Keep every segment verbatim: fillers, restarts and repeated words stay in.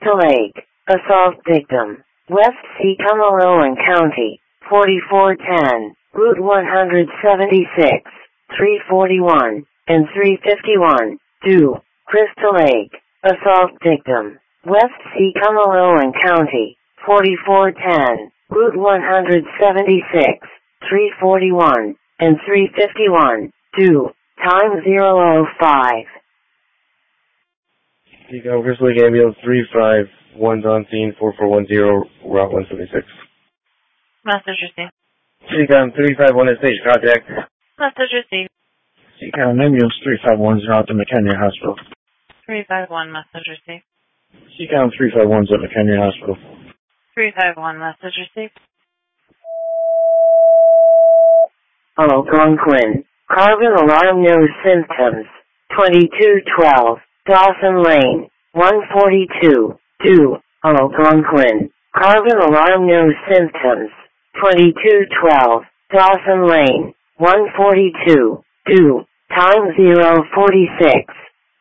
Crystal Lake, assault victim, West Seacom, Owen County, forty-four ten, Route one seventy-six, three forty-one, and three fifty-one, two, Crystal Lake, assault victim, West Seacom, Owen County, forty-four ten, Route one seventy-six, three forty-one, and three fifty-one, two, time zero oh five. Seacom, Crystal Lake Ambulance three five one's on scene, four four one zero, Route one seventy-six. Message received. Seacom three five one at station contact. Message received. Seacom Ambulance three five one is out to McHenry Hospital. three five one, message received. Seacom three five one's at McHenry Hospital. three five one, message received. Algonquin, carbon alarm, no symptoms, twenty-two twelve, Dawson Lane, one forty-two, two, Algonquin, carbon alarm, no symptoms, twenty-two twelve, Dawson Lane, one forty-two, two, time zero forty-six.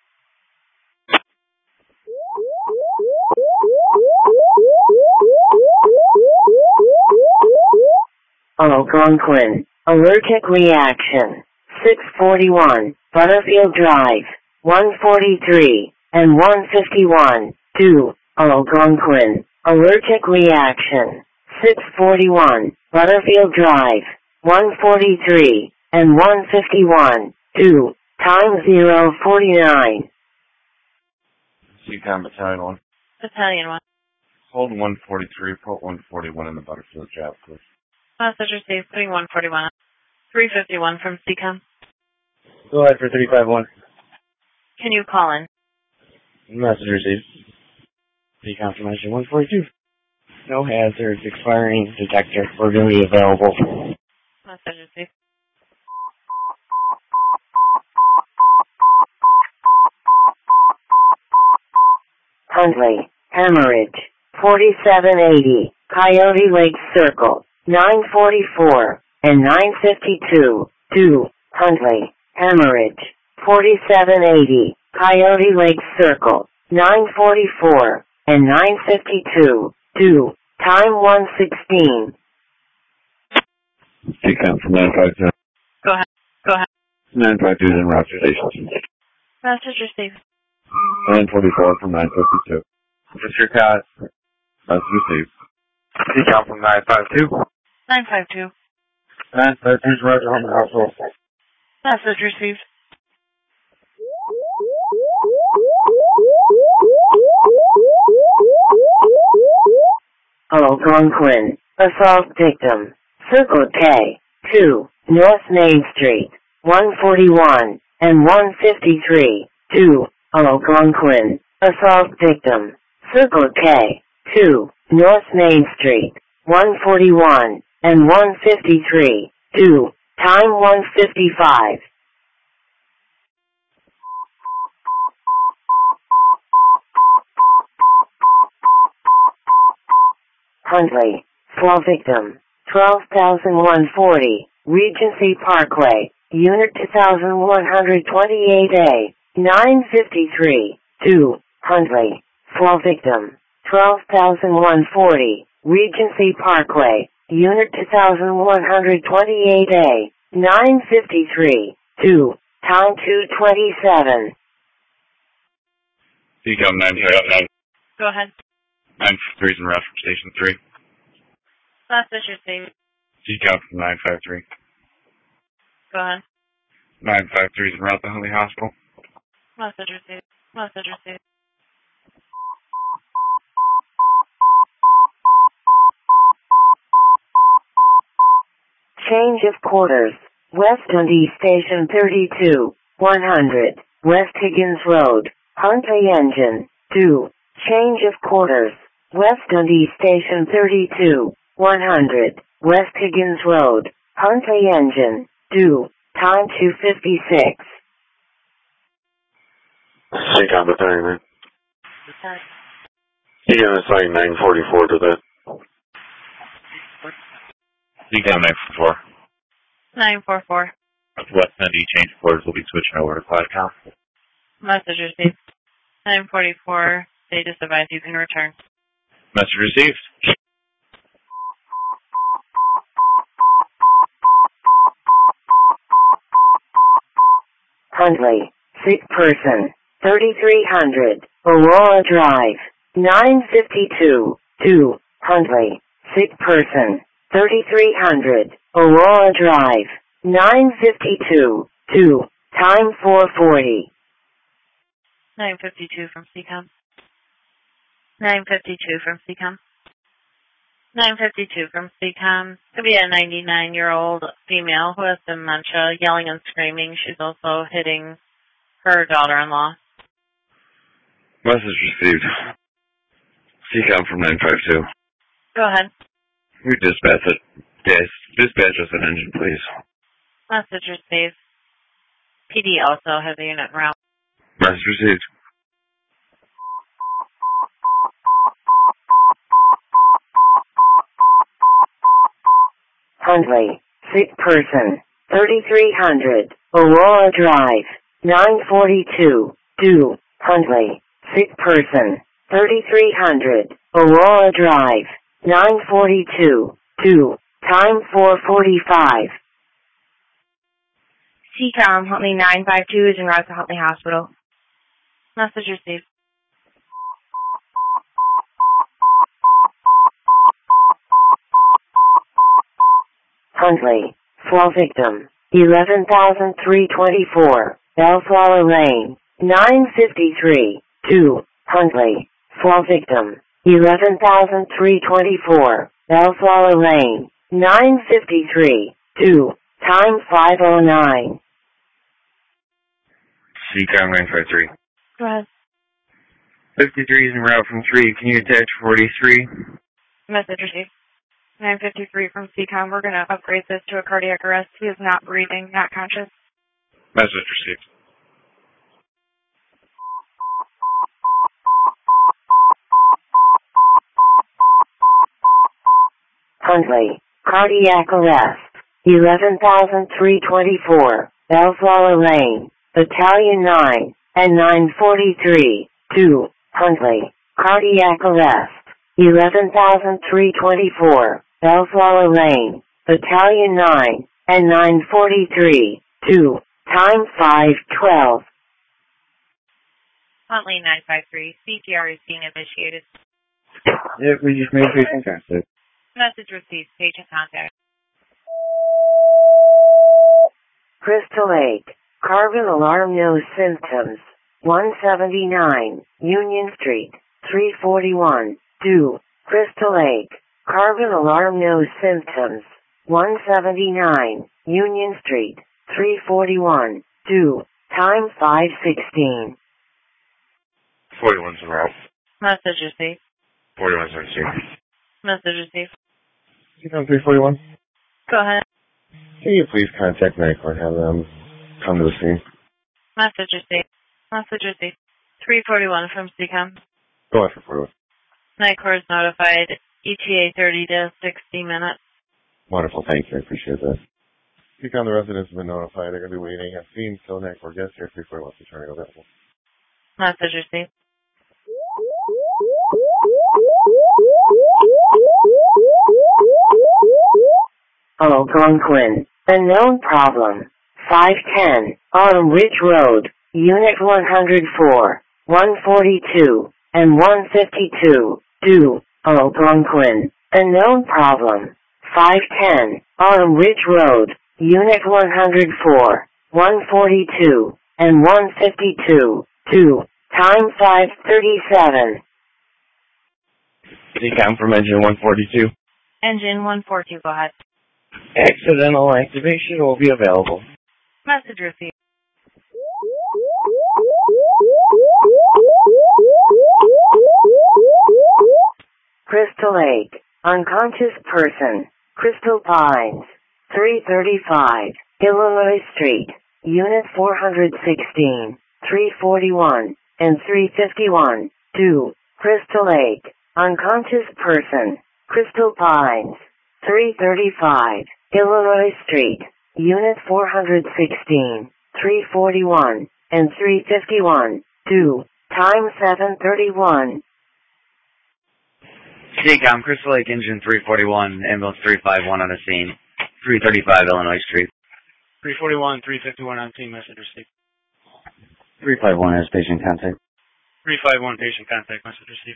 Algonquin, allergic reaction, six forty-one, Butterfield Drive, one forty-three, and one fifty-one, two, Algonquin, allergic reaction, six forty-one, Butterfield Drive, one forty-three, and one fifty-one, two, time zero forty-nine. Seacom Battalion one. Battalion one. Hold one forty-three, put one forty-one in the Butterfield Drive, please. Message received, putting one forty-one. three fifty-one from Seacom. Go ahead for three five one. Can you call in? Message received. Seacom confirmation one forty-two. No hazards, expiring detector, orderly available. Message received. Huntley, hemorrhage, forty-seven eighty, Coyote Lake Circle, nine forty-four, and nine fifty-two, two, Huntley, hemorrhage, forty-seven eighty, Coyote Lake Circle, nine forty-four, and nine fifty-two, two, time one sixteen. Seacom from nine five two. Go ahead. Go ahead. nine five two is in route to station. Message received. nine forty-four from nine fifty-two. What's your code? Message received. Seacom from nine five two. nine five two. nine five two is route to home hospital. Message received. Algonquin, assault victim, Circle K, two, North Main Street, one forty-one, and one fifty-three, two, Algonquin, assault victim, Circle K, two, North Main Street, one forty-one, and one fifty-three, two, time one fifty-five. Huntley, fall victim, twelve thousand one hundred forty, Regency Parkway, Unit two thousand one hundred twenty-eight A, nine fifty-three, two, Huntley, fall victim, twelve thousand one hundred forty, Regency Parkway, Unit two thousand one hundred twenty-eight A, nine fifty-three, two, time two twenty-seven. Seacom nine five nine. Go ahead. nine fifty-three is in route from station three. Message received. Seacom from nine five three. Go ahead. nine five three is in route to Huntley Hospital. Message received. Message received. Change of quarters. West Dundee Station thirty-two, one hundred, West Higgins Road, Huntley Engine, two. Change of quarters. West Dundee Station thirty-two, one hundred, West Higgins Road, Huntley Engine, two. Time two fifty-six. Seacom Battalion man. Seacom assigning nine forty-four to that. Seacom nine forty-four. nine four four. West Dundee change quarters will be switching over to Clyde Council. Message received. nine forty-four They just advise you can return. Message received. Huntley, sick person, thirty-three hundred, Aurora Drive, nine fifty-two, two, Huntley, sick person, thirty-three hundred, Aurora Drive, nine fifty-two, two, time four forty. nine fifty-two from C COM. nine fifty-two from C COM. nine fifty-two from C COM. Could be a ninety-nine-year-old female who has dementia, yelling and screaming. She's also hitting her daughter-in-law. Message received. C COM from nine five two. Go ahead. We dispatch it. Yes, dispatch us an engine, please. Message received. P D also has a unit en route. Message received. Huntley, sick person, thirty-three hundred, Aurora Drive, nine forty-two, two, Huntley, sick person, thirty-three hundred, Aurora Drive, nine forty-two, two, time four forty-five. C COM, Huntley nine five two is en route to Huntley Hospital. Message received. Huntley, fall victim, eleven thousand three hundred twenty-four, Bellflower Lane, nine fifty-three, two, Huntley, fall victim, eleven thousand three hundred twenty-four, Bellflower Lane, nine fifty-three, two, time five oh nine. C COM nine five three. Go ahead. fifty-three is en route from three. Can you attach forty-three? Message received. nine fifty-three from C COM. We're going to upgrade this to a cardiac arrest. He is not breathing, not conscious. Message received. Huntley, cardiac arrest, eleven thousand three hundred twenty-four, Bellflower Lane, Battalion nine, and nine forty-three, two, Huntley, cardiac arrest, eleven thousand three hundred twenty-four, Bellflower Lane, Battalion nine, and nine forty-three, two, time five twelve. Huntley nine five three. C P R is being initiated. Yeah, we just made patient contact. Message received. Patient contact. Crystal Lake, carbon alarm no symptoms, one seventy-nine, Union Street, three forty-one, two, Crystal Lake, carbon alarm no symptoms, one seventy-nine, Union Street, three forty-one, two, time five sixteen. forty-one's en route. Message received. forty-one's received. Message received. C COM three forty-one. Go ahead. Can you please contact NICOR and have them come to the scene? Message received. Message received. three forty-one from C COM. Go ahead for forty-one. NICOR is notified. E T A thirty to sixty minutes. Wonderful, thank you, I appreciate that. C COM, the residents have been notified. They're going to be waiting. I've seen still NICOR guests here, three forty-one is turning available. Message received. Algonquin, unknown problem, five ten, Autumn Ridge Road, Unit one hundred four, one forty-two, and one fifty-two, two, Algonquin, unknown problem, five ten, Autumn Ridge Road, Unit one hundred four, one forty-two, and one fifty-two, two, time five thirty-seven. C COM from engine one forty-two. Engine one forty-two, go ahead. Accidental activation will be available. Message received. Crystal Lake, unconscious person, Crystal Pines, three thirty-five, Illinois Street, Unit four sixteen, three forty-one, and three fifty-one, two, Crystal Lake, unconscious person, Crystal Pines, three thirty-five, Illinois Street, Unit four sixteen, three forty-one, and three fifty-one, two, Time seven thirty-one. C COM, Crystal Lake Engine three forty-one, ambulance three five one on the scene, three thirty-five Illinois Street. three forty-one, three fifty-one on scene, message received. three five one has patient contact. three five one, patient contact, message received.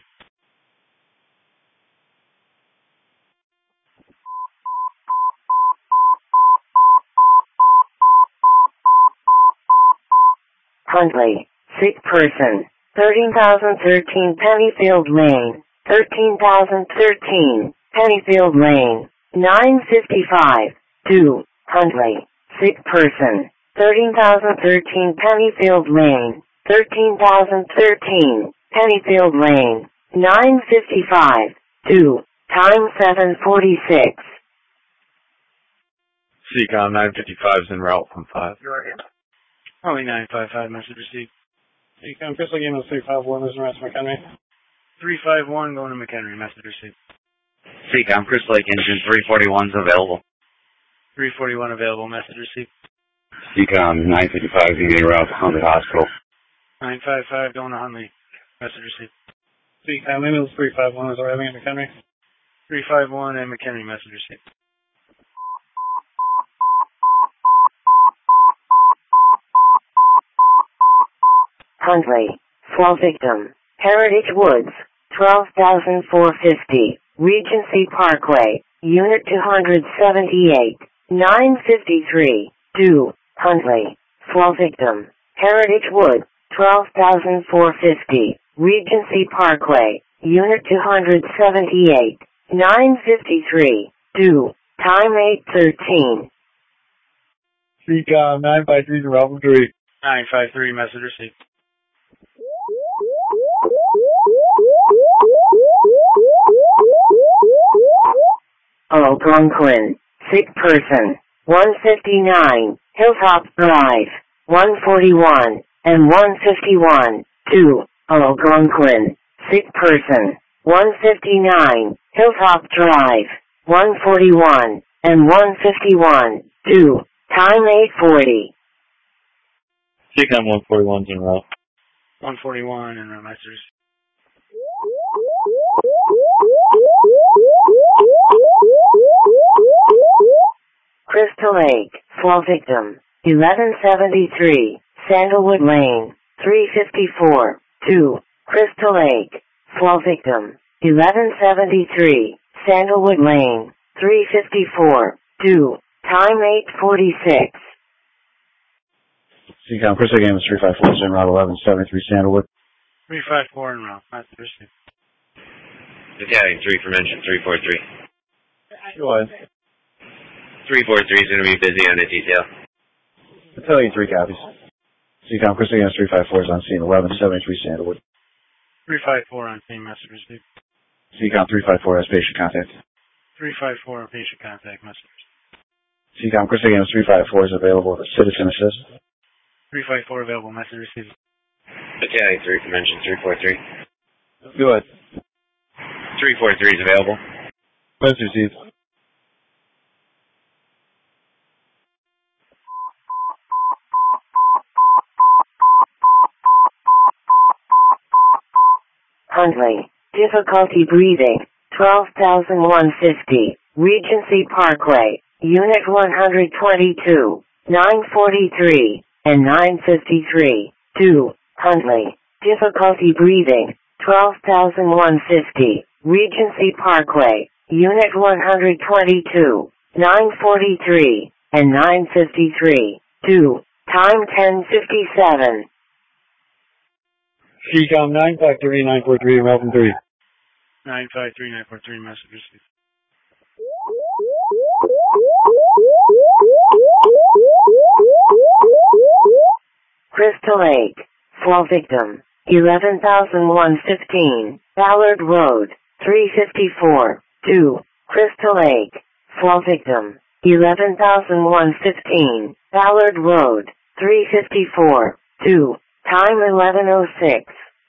Huntley, sick person, thirteen thousand thirteen Pennyfield Lane, thirteen thousand thirteen Pennyfield Lane, nine fifty-five, two, Huntley, sick person, thirteen thousand thirteen Pennyfield Lane, thirteen thousand thirteen Pennyfield Lane, nine fifty-five, two, time seven forty-six. C COM nine fifty-five is en route from five. Only nine five five, message received. C COM, Crystal Lake Engine three five one, is around McHenry. three five one, going to McHenry, message received. C COM, Crystal Lake Engine three forty-one is available. three forty-one available, message received. C COM nine fifty-five is en route to Huntley Hospital. nine five five, going to Huntley, message received. C COM, ambulance three five one is arriving at McHenry. three five one and McHenry, message received. Huntley, fall victim, Heritage Woods, twelve thousand four hundred fifty, Regency Parkway, Unit two seventy-eight, nine fifty-three, two, Huntley, fall victim, Heritage Woods, twelve thousand four hundred fifty, Regency Parkway, Unit two seventy-eight, nine fifty-three, two, time eight thirteen. C COM nine five three to Robin three. nine five three, message received. Algonquin, sick person, one fifty-nine, Hilltop Drive, one forty-one, and one fifty-one, two, Algonquin, sick person, one fifty-nine, Hilltop Drive, one forty-one, and one fifty-one, two, time eight forty. C COM one forty-one is en route. one forty-one and message received. Crystal Lake, fall victim, eleven seventy-three, Sandalwood Lane, three fifty-four, two, Crystal Lake, fall victim, eleven seventy-three, Sandalwood Lane, three fifty-four, two, time eight forty-six. C COM, Crystal Lake Engine three five four is en route eleven seventy-three Sandalwood. three five four and route, message received. Battalion three from engine three forty-three. Go ahead. three forty-three is going to be busy on the detail. Battalion three copies. C COM, Crystal Lake Engine three five four is on scene, eleven seventy-three Sandalwood. three five four on scene, message received. C COM three five four has patient contact. three five four, patient contact, message received. C COM, Crystal Lake Engine three five four is available with citizen assist. three five four available, message received. Battalion three from engine three forty-three. Go ahead. three forty-three is available. Message received. Huntley, difficulty breathing, twelve thousand one hundred fifty, Regency Parkway, Unit one twenty-two, nine forty-three, and nine fifty-three, two, Huntley, difficulty breathing, twelve thousand one hundred fifty, Regency Parkway, Unit one twenty-two, nine forty-three, and nine fifty-three, two, time ten fifty-seven. C COM nine five three nine four three, Melvin three. nine five three nine four three, message received. Crystal Lake, fall victim, eleven thousand one hundred fifteen, Ballard Road, three fifty-four, two, Crystal Lake, fall victim, eleven thousand one hundred fifteen, Ballard Road, three fifty-four, two, time eleven oh six.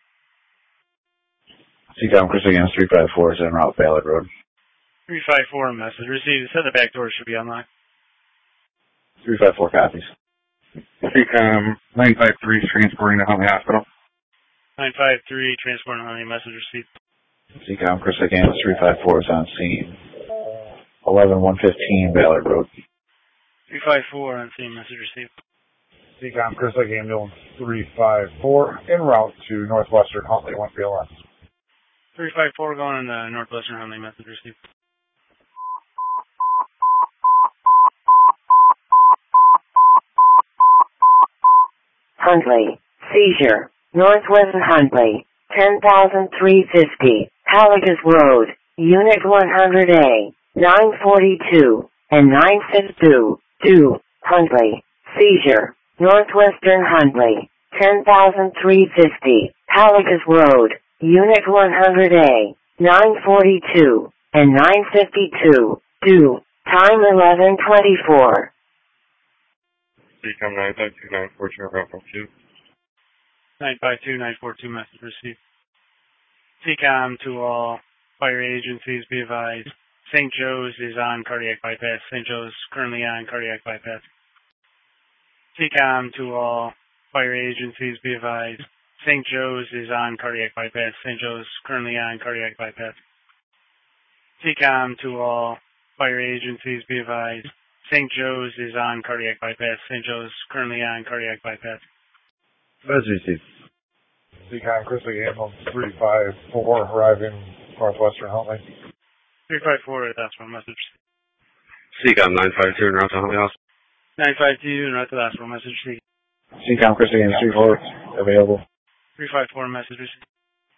C COM, Crystal Lake Engine three five four is en route Ballard Road. three five four, message received. It said the back door should be unlocked. three five four copies. C COM nine five three transporting to Huntley Hospital. nine five three, transport and Huntley, message received. Seacom, Chris Lake Ambulance three five four is on scene. eleven one fifteen, Ballard Road. three five four on scene, message received. Seacom, Chris Lake Ambulance three five four, en route to Northwestern Huntley, one B L S. three five four going in the Northwestern Huntley, message received. Huntley, seizure, Northwestern Huntley, ten thousand three fifty, Halligas Road, Unit one hundred A, nine forty-two, and nine fifty-two, two, Huntley, seizure, Northwestern Huntley, ten thousand three fifty, Halligas Road, Unit one hundred A, nine forty-two, and nine fifty-two, two, time eleven twenty-four. Seacom nine five two nine four two, route from two. nine five two nine four two, message received. Seacom to all fire agencies, be advised. Saint Joe's is on cardiac bypass. Saint Joe's currently on cardiac bypass. Seacom to all fire agencies, be advised. Saint Joe's is on cardiac bypass. Saint Joe's currently on cardiac bypass. Seacom to all fire agencies, be advised. Saint Joe's is on cardiac bypass. Saint Joe's currently on cardiac bypass. Message received. Seacom, Chris Lake Ambulance three five four, arriving Northwestern Huntley. three five four, that's one message. Seacom nine five two, en route to Huntley House. nine five two, and right to last one message received. Seacom, Chris Lake Ambulance three four, available. three five four, message received.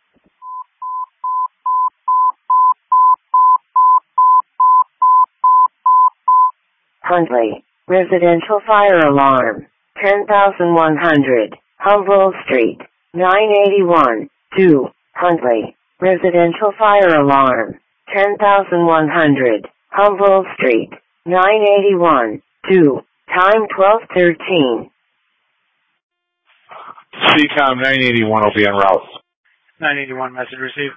Huntley, residential fire alarm, ten thousand one hundred, Humboldt Street, nine eighty-one, two, Huntley, residential fire alarm, ten thousand one hundred, Humboldt Street, nine eighty-one, two, time twelve thirteen. Seacom nine eighty-one will be en route. nine eighty-one, message received.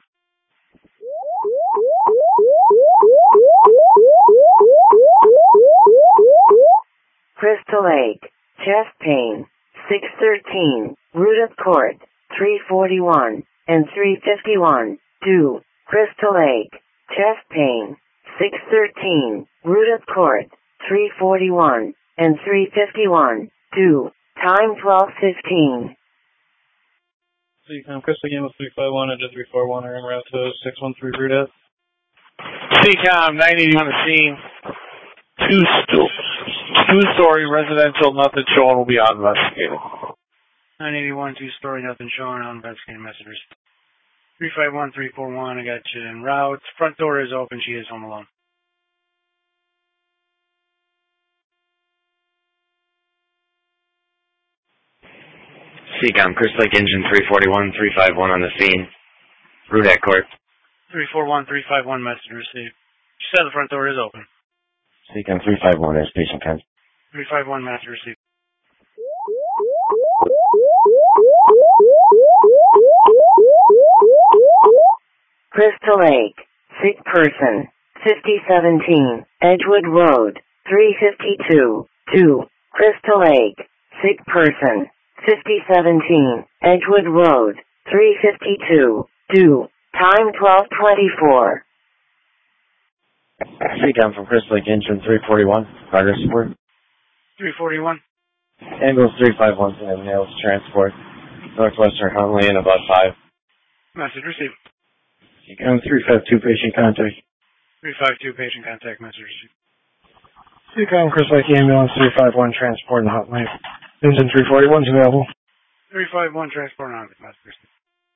Crystal Lake, chest pain, six thirteen, Rudolph Court, three forty-one, and three fifty-one, two, Crystal Lake, chest pain, six thirteen, Rudolph Court, three forty-one, and three fifty-one, two, time twelve fifteen. Seacom, Crystal Ambulance three five one, Edge three four one, are en route to six one three Rudolph. Seacom nine eighty on the scene. Two still. Two-story residential, nothing showing, will be on investigating. nine eighty-one, two-story, nothing showing, on investigating messages. three five one three four one, I got you en route. Front door is open, she is home alone. Seacom, Chris Lake Engine three forty-one, three five one on the scene. Rudat Court. three four one three five one, message received. She said the front door is open. Seacom three five one, as patient comes. three five one, message received. Crystal Lake, sick person, fifty seventeen, Edgewood Road, three fifty-two, two, Crystal Lake, sick person, fifty seventeen, Edgewood Road, three fifty-two, two, time twelve twenty-four. Seacom from Crystal Lake Engine three forty-one, progress support. three forty-one. Ambulance three five one, Nails Transport, Northwestern Huntley in about five. Message received. Seacom three five two, patient contact. three five two, patient contact, message received. Seacom, Crystal Lake Ambulance three five one, Transport and Huntley. Engine three forty-one is available. three five one, transport and Huntley, message received.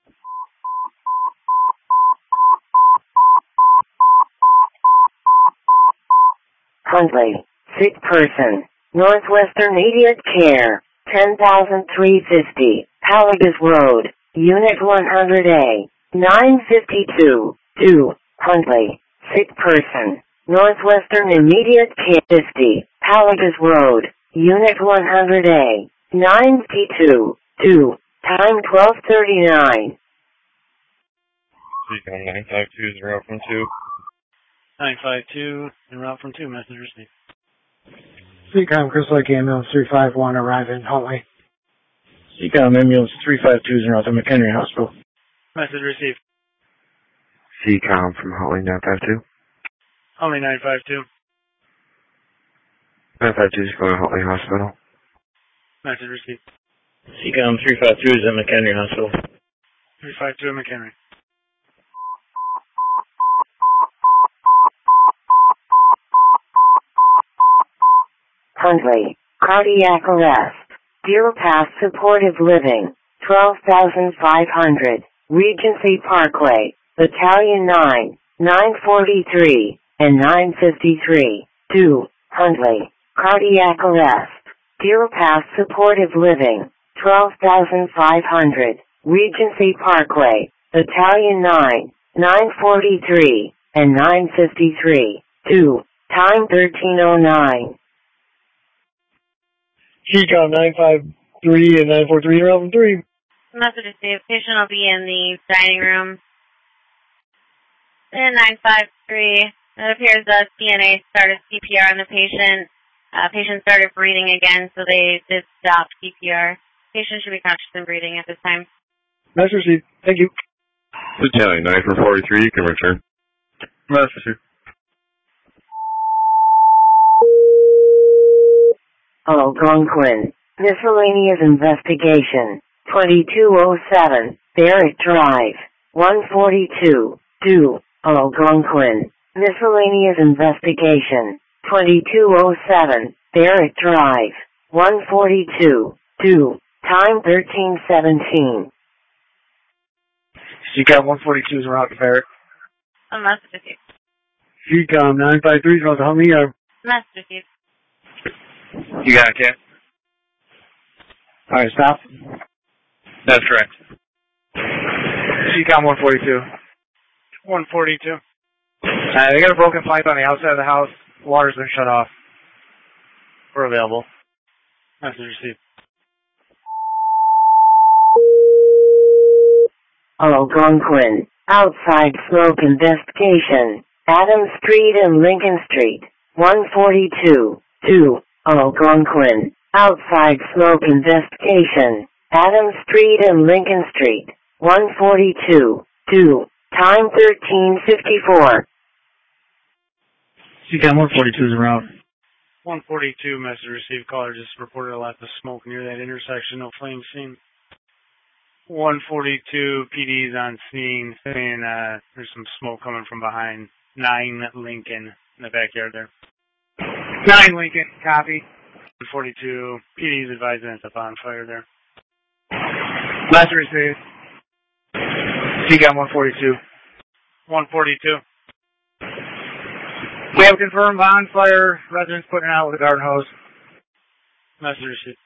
Huntley, sick person, Northwestern Immediate Care, ten thousand three fifty, Halligas Road, Unit one hundred A, nine fifty-two, two, Huntley, sick person, Northwestern Immediate Care, fifty, Halligas Road, Unit one hundred A, nine fifty-two, two, time twelve thirty-nine. Seacom nine five two, zero from two. nine five two, en route from two, message received. Seacom, Crystal Lake Ambulance three five one, arrive in Huntley. Seacom ambulance three five two is en route to McHenry Hospital. Message received. Seacom from Holly nine five two. Only nine five two. nine five two is going to Holly Hospital. Message received. Seacom three five two is at McHenry Hospital. three five two at McHenry. Huntley, cardiac arrest. Deer Pass Supportive Living, twelve thousand five hundred, Regency Parkway, Battalion nine, nine forty-three, and nine fifty-three. two. Huntley, cardiac arrest. Deer Pass Supportive Living, twelve thousand five hundred, Regency Parkway, Battalion nine, nine forty-three, and nine fifty-three. two. Time thirteen oh nine. Seacom nine five three and nine four three are from three. Message received. Patient will be in the dining room. In nine five three, it appears that C N A started C P R on the patient. Uh, patient started breathing again, so they did stop C P R. Patient should be conscious and breathing at this time. Message received. Thank you. Battalion nine four forty-three, you can return. Message received. Algonquin, miscellaneous investigation, twenty-two oh seven, Barrett Drive, one forty-two, two, Algonquin, miscellaneous investigation, twenty-two oh seven, Barrett Drive, one forty-two, two, time thirteen seventeen. Seacom one forty-two is en route to Barrett. A message received. Seacom nine five three is en route to Huntley Yard. Message received. You got it, Ken? Alright, stop. That's correct. Seacom one forty-two. one forty-two. Uh, they got a broken pipe on the outside of the house. Water's been shut off. We're available. Message received. Algonquin, outside smoke investigation, Adams Street and Lincoln Street, one forty-two, two, Algonquin, outside smoke investigation, Adams Street and Lincoln Street, one forty-two, two, time thirteen fifty-four. Seacom one forty-two is en route. one forty-two, message received. Caller just reported a lot of smoke near that intersection. No flame seen. one forty-two, P D's on scene, saying uh, there's some smoke coming from behind nine Lincoln in the backyard there. nine Lincoln, copy. one forty-two, P D's advising it's a bonfire there. Message received. Seacom one forty-two. one forty-two. We have confirmed bonfire. Residents putting it out with a garden hose. Message received.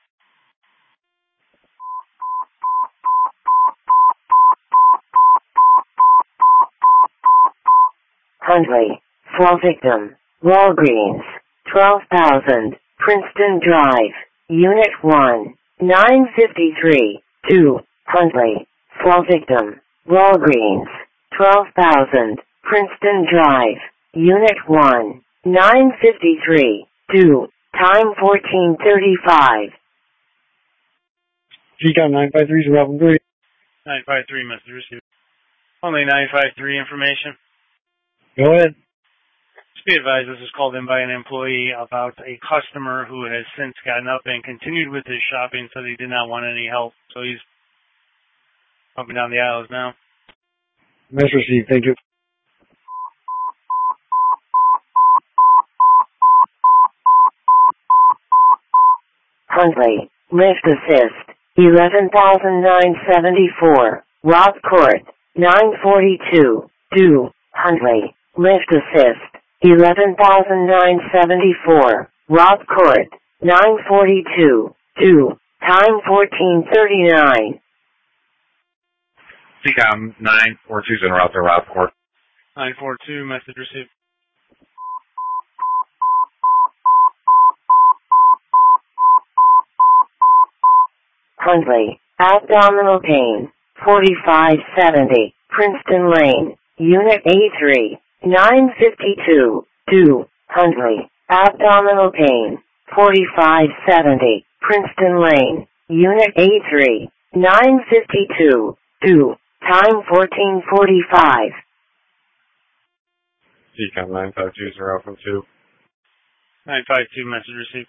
Huntley, fall victim, Walgreens, twelve thousand, Princeton Drive, Unit one, nine fifty-three, two, Huntley, fall victim, Walgreens, twelve thousand, Princeton Drive, Unit one, nine fifty-three, two, time fourteen thirty-five. Seacom nine five three is en three. nine five three, message received. Only nine five three information. Go ahead. Just be advised, this was called in by an employee about a customer who has since gotten up and continued with his shopping, said he did not want any help. So he's up and down the aisles now. Message received. Thank you. Huntley, lift assist, eleven thousand nine seventy-four, Rock Court, nine forty-two, two, Huntley, lift assist, eleven thousand nine seventy-four, Rock Court, nine forty-two, two, time fourteen thirty-nine. Seacom nine four two is en route to Rock Court. nine four two, message received. Huntley, abdominal pain, forty-five seventy, Princeton Lane, Unit A three, nine fifty-two, two, Huntley, abdominal pain, forty-five seventy, Princeton Lane, Unit A three, nine fifty-two, two, time fourteen forty-five. C COM nine five two zero from two. nine five two, message received.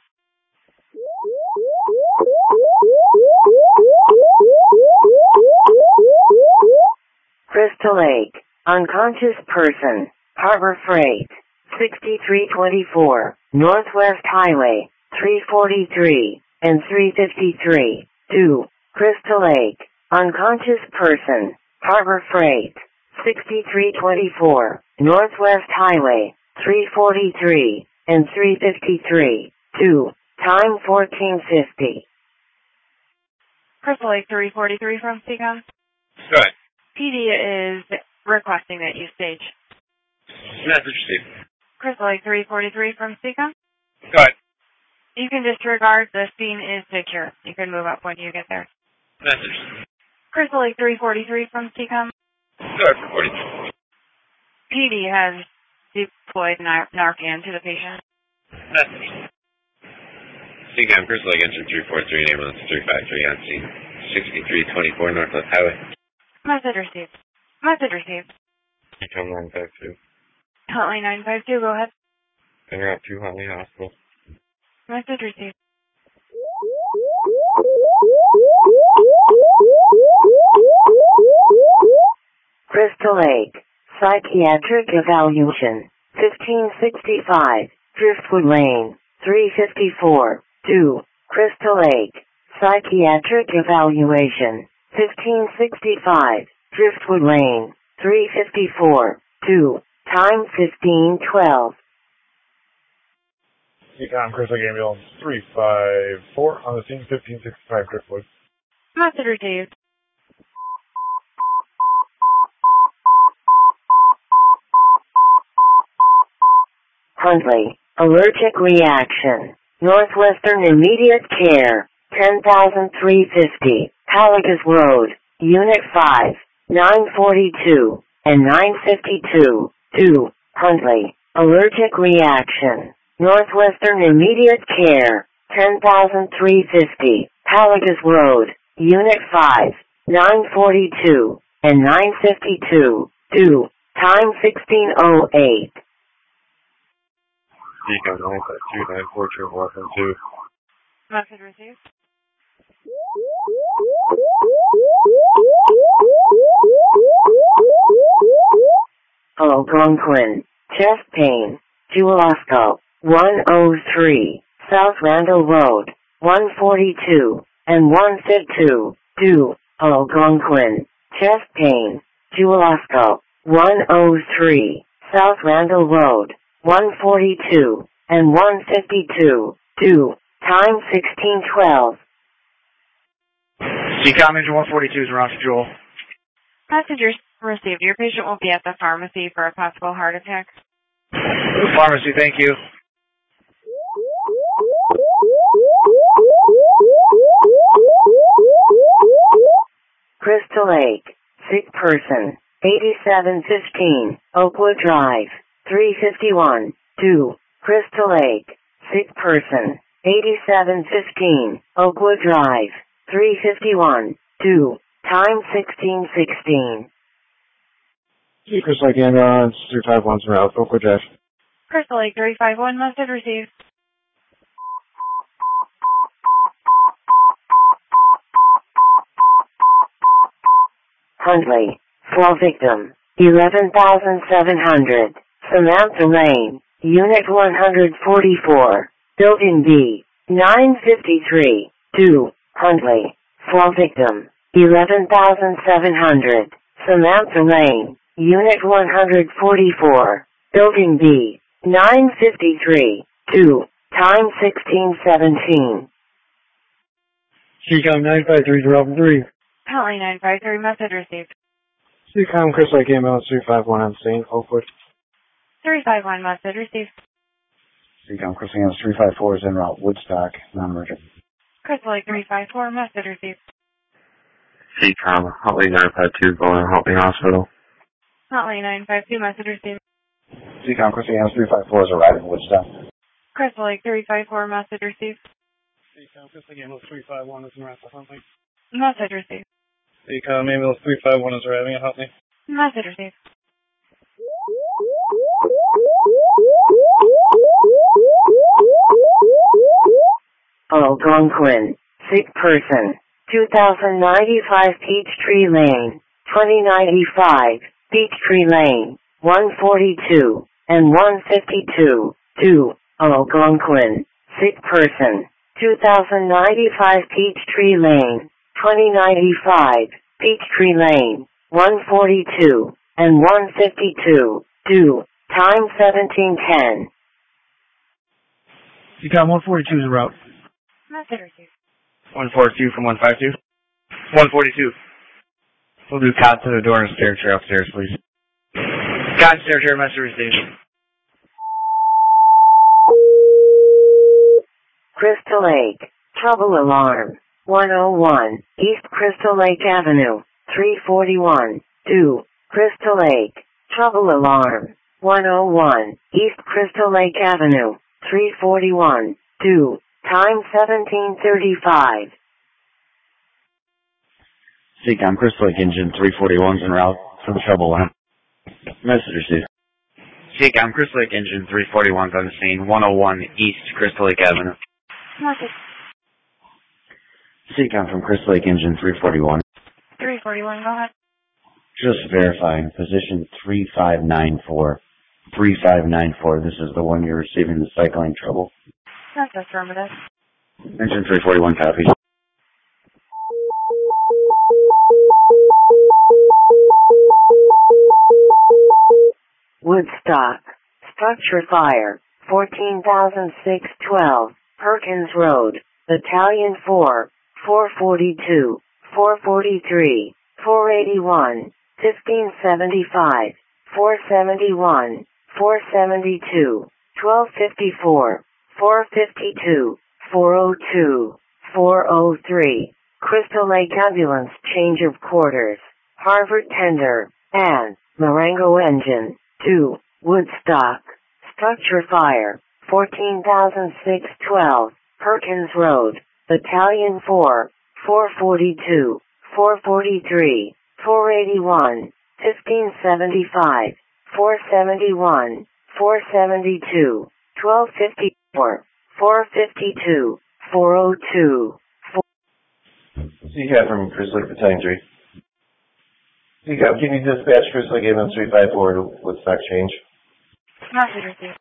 Crystal Lake, unconscious person, Harbor Freight, sixty-three twenty-four, Northwest Highway, three forty-three, and three fifty-three, two, Crystal Lake, unconscious person, Harbor Freight, sixty-three twenty-four, Northwest Highway, three forty-three, and three fifty-three, two, time fourteen fifty. Crystal Lake three forty-three from C COM. Go ahead. P D is requesting that you stage. Message received. Crystal Lake three forty-three from C COM. Go ahead. You can disregard. The scene is secure. You can move up when you get there. Message. Crystal Lake three forty-three from C COM. Go ahead for forty-three. P D has deployed Nar- Narcan to the patient. Message. C COM, Crystal Lake engine three four three, ambulance three five three on scene. sixty-three twenty-four Northwest Highway. Message received. Message received. C COM nine five two. Huntley nine five two, go ahead. En route to Huntley Hospital. Message received. Crystal Lake, psychiatric evaluation, fifteen sixty-five, Driftwood Lane, three fifty-four, two, Crystal Lake, psychiatric evaluation, fifteen sixty-five, Driftwood Lane, three fifty-four, two, time fifteen twelve. C COM, Crystal Lake ambulance three five four on the scene, fifteen sixty-five Driftwood. Message received. Huntley, allergic reaction, Northwestern immediate care, ten thousand three hundred fifty, Halligas Road, Unit five, nine forty-two, and nine fifty-two, two, Huntley, allergic reaction, Northwestern immediate care, ten thousand three hundred fifty, Halligas Road, Unit five, nine forty-two, and nine fifty-two, two, time sixteen oh eight. C COM nine five two nine four two one from two. Message received. Algonquin, chest pain, Jewel-Osco, one oh three, South Randall Road, one forty-two, and one fifty-two, two, Algonquin, chest pain, Jewel-Osco, one oh three, South Randall Road, one forty-two, and one fifty-two, two, time sixteen twelve. C COM engine one forty-two is around to Joel. Message received. Your patient will be at the pharmacy for a possible heart attack. Pharmacy, thank you. Crystal Lake, sick person, eighty-seven fifteen, Oakwood Drive, three fifty-one, two, Crystal Lake, sick person, eighty-seven fifteen, Oakwood Drive, three fifty-one, two, time sixteen sixteen. Crystal Lake ambulance three five one route, Oakwood Drive. Crystal Lake three five one, message received. Huntley, fall victim, eleven thousand seven hundred, Samantha Lane, Unit one forty-four, Building B, nine fifty-three, two, Huntley, fall victim, eleven thousand seven hundred, Samantha Lane, Unit one forty-four, Building B, nine fifty-three, two, time sixteen seventeen. C COM nine five three zero three. Huntley nine five three, message received. C COM, Crystal Lake ambulance three five one on scene, Oakwood. three five one, message received. C COM, Crystal Lake ambulance three five four is en route, Woodstock, non-emergent. Crystal Lake three five four, message received. C COM, Huntley nine five two going to Huntley Hospital. Huntley nine five two, message received. C COM, Crystal Lake ambulance three five four is arriving, Woodstock. Crystal Lake three five four, message received. C Seacom, Crystal Ambulance three five one is en route to Huntley. Message received. Seacom, Ambulance three five one is arriving at Huntley. Message received. Algonquin, sick person, two thousand ninety-five Peachtree Lane, twenty ninety-five, Peachtree Lane, one forty-two, and one fifty-two, two, Algonquin, sick person, two thousand ninety-five Peachtree Lane, twenty ninety-five, Peachtree Lane, one forty-two, and one fifty-two, two, time seventeen ten. Seacom one forty-two is en route. Message received. one forty-two from one fifty-two. one forty-two. We'll do cot to the door and stair chair upstairs, please. Cot stair chair, message received. Crystal Lake, trouble alarm, one oh one, East Crystal Lake Avenue, three forty-one, two, Crystal Lake, trouble alarm, one oh one, East Crystal Lake Avenue, three forty-one, two, time seventeen thirty-five. Seacom, Crystal Lake Engine three forty-one is en route for the trouble alarm. Message received. Seacom, Crystal Lake Engine three forty-one is on the scene, one oh one East Crystal Lake Avenue. Message. Seacom from Crystal Lake Engine three forty-one. three forty-one, go ahead. Just verifying, position three five nine four. three five nine four, this is the one you're receiving the cycling trouble. That's affirmative. Engine three forty-one copies. Woodstock, structure fire, fourteen thousand six hundred twelve, Perkins Road, Battalion four, four forty-two, four forty-three, four eighty-one, fifteen seventy-five, four seventy-one, four seventy-two, twelve fifty-four, four fifty-two, four oh two, four oh three, Crystal Lake Ambulance change of quarters, Harvard Tender, and Marengo Engine, two, Woodstock, structure fire, fourteen thousand six hundred twelve, Perkins Road, Battalion four, four forty-two, four forty-three, four eighty-one, fifteen seventy-five, four seventy-one, four seventy-two, twelve fifty-four, four fifty-two, four oh two, four... Seacom from Crystal Lake Battalion three. Seacom, can you dispatch Crystal Lake Ambulance three five four to Woodstock change? Message received.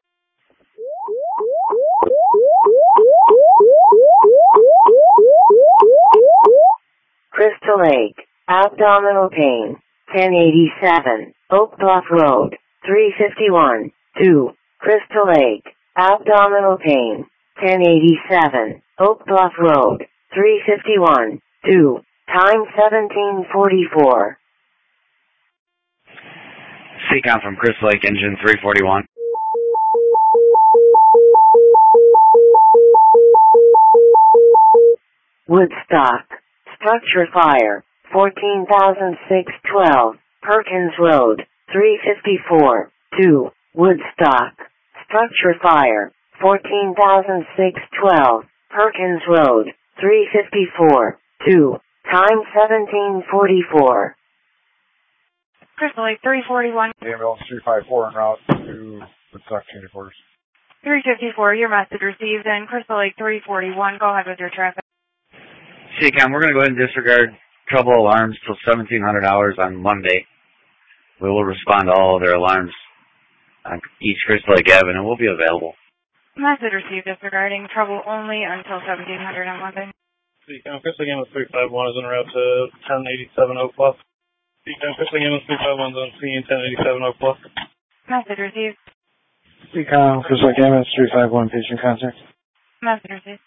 Crystal Lake, abdominal pain, ten eighty-seven, Oak Bluff Road, three fifty-one, two, Crystal Lake, abdominal pain, ten eighty-seven, Oak Bluff Road, three fifty-one, two, time seventeen forty-four. Seacom from Crystal Lake Engine three forty-one. Woodstock, structure fire, fourteen thousand six hundred twelve, Perkins Road, three fifty-four, two, Woodstock, structure fire, fourteen thousand six hundred twelve, Perkins Road, three fifty-four, two, time seventeen forty-four. Crystal Lake three forty-one. Ambulance three five four en route to Woodstock change of quarters. three fifty-four, your message received, and Crystal Lake three forty-one, go ahead with your traffic. Seacom, we're going to go ahead and disregard trouble alarms till seventeen hundred hours on Monday. We will respond to all of their alarms on East Crystal Lake Avenue. We'll be available. Message received disregarding trouble only until seventeen hundred on Monday. Seacom, Crystal Ambulance three five one is en route to ten eighty-seven Oak Bluff. Seacom, Crystal Ambulance three five one is on scene, ten eighty-seven Oak Bluff. Message received. Seacom, Crystal Lake Ambulance three five one, patient contact. Message received.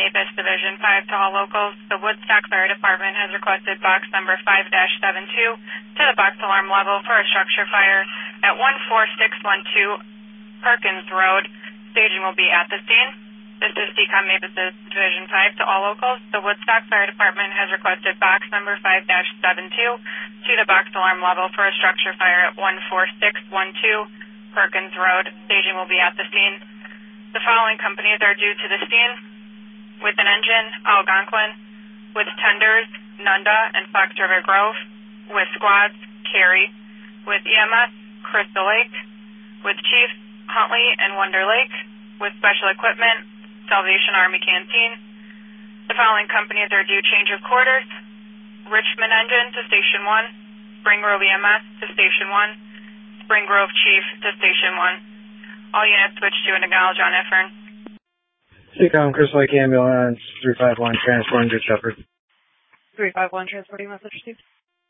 Mavis Division five to all locals. The Woodstock Fire Department has requested box number five dash seven two to the box alarm level for a structure fire at one four six one two Perkins Road. Staging will be at the scene. This is C COM Mavis Division five to all locals. The Woodstock Fire Department has requested box number five dash seven two to the box alarm level for a structure fire at one four six one two Perkins Road. Staging will be at the scene. The following companies are due to the scene: with an engine, Algonquin; with tenders, Nunda and Fox River Grove; with squads, Cary; with E M S, Crystal Lake; with Chiefs, Huntley and Wonder Lake; with special equipment, Salvation Army Canteen. The following companies are due change of quarters: Richmond Engine to Station one; Spring Grove E M S to Station one; Spring Grove Chief to Station one. All units switch to and acknowledge on F R N. C COM Crystal Lake Ambulance three five one transporting Good Shepherd. three five one transporting message received.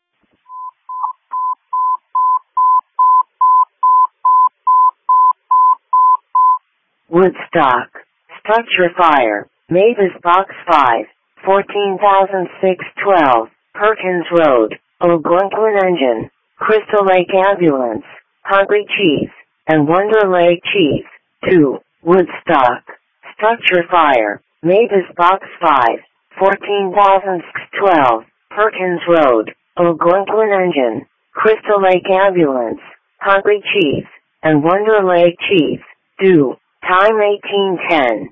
Woodstock. Structure fire. Mavis Box five. fourteen thousand six twelve. Perkins Road. Algonquin Engine. Crystal Lake Ambulance. Hungry Chief. And Wonder Lake Chief. two. Woodstock. Structure fire. Mavis Box five. fourteen thousand six twelve. Perkins Road. Algonquin Engine. Crystal Lake Ambulance. Hungry Chief. And Wonder Lake Chief. two. Time eighteen ten.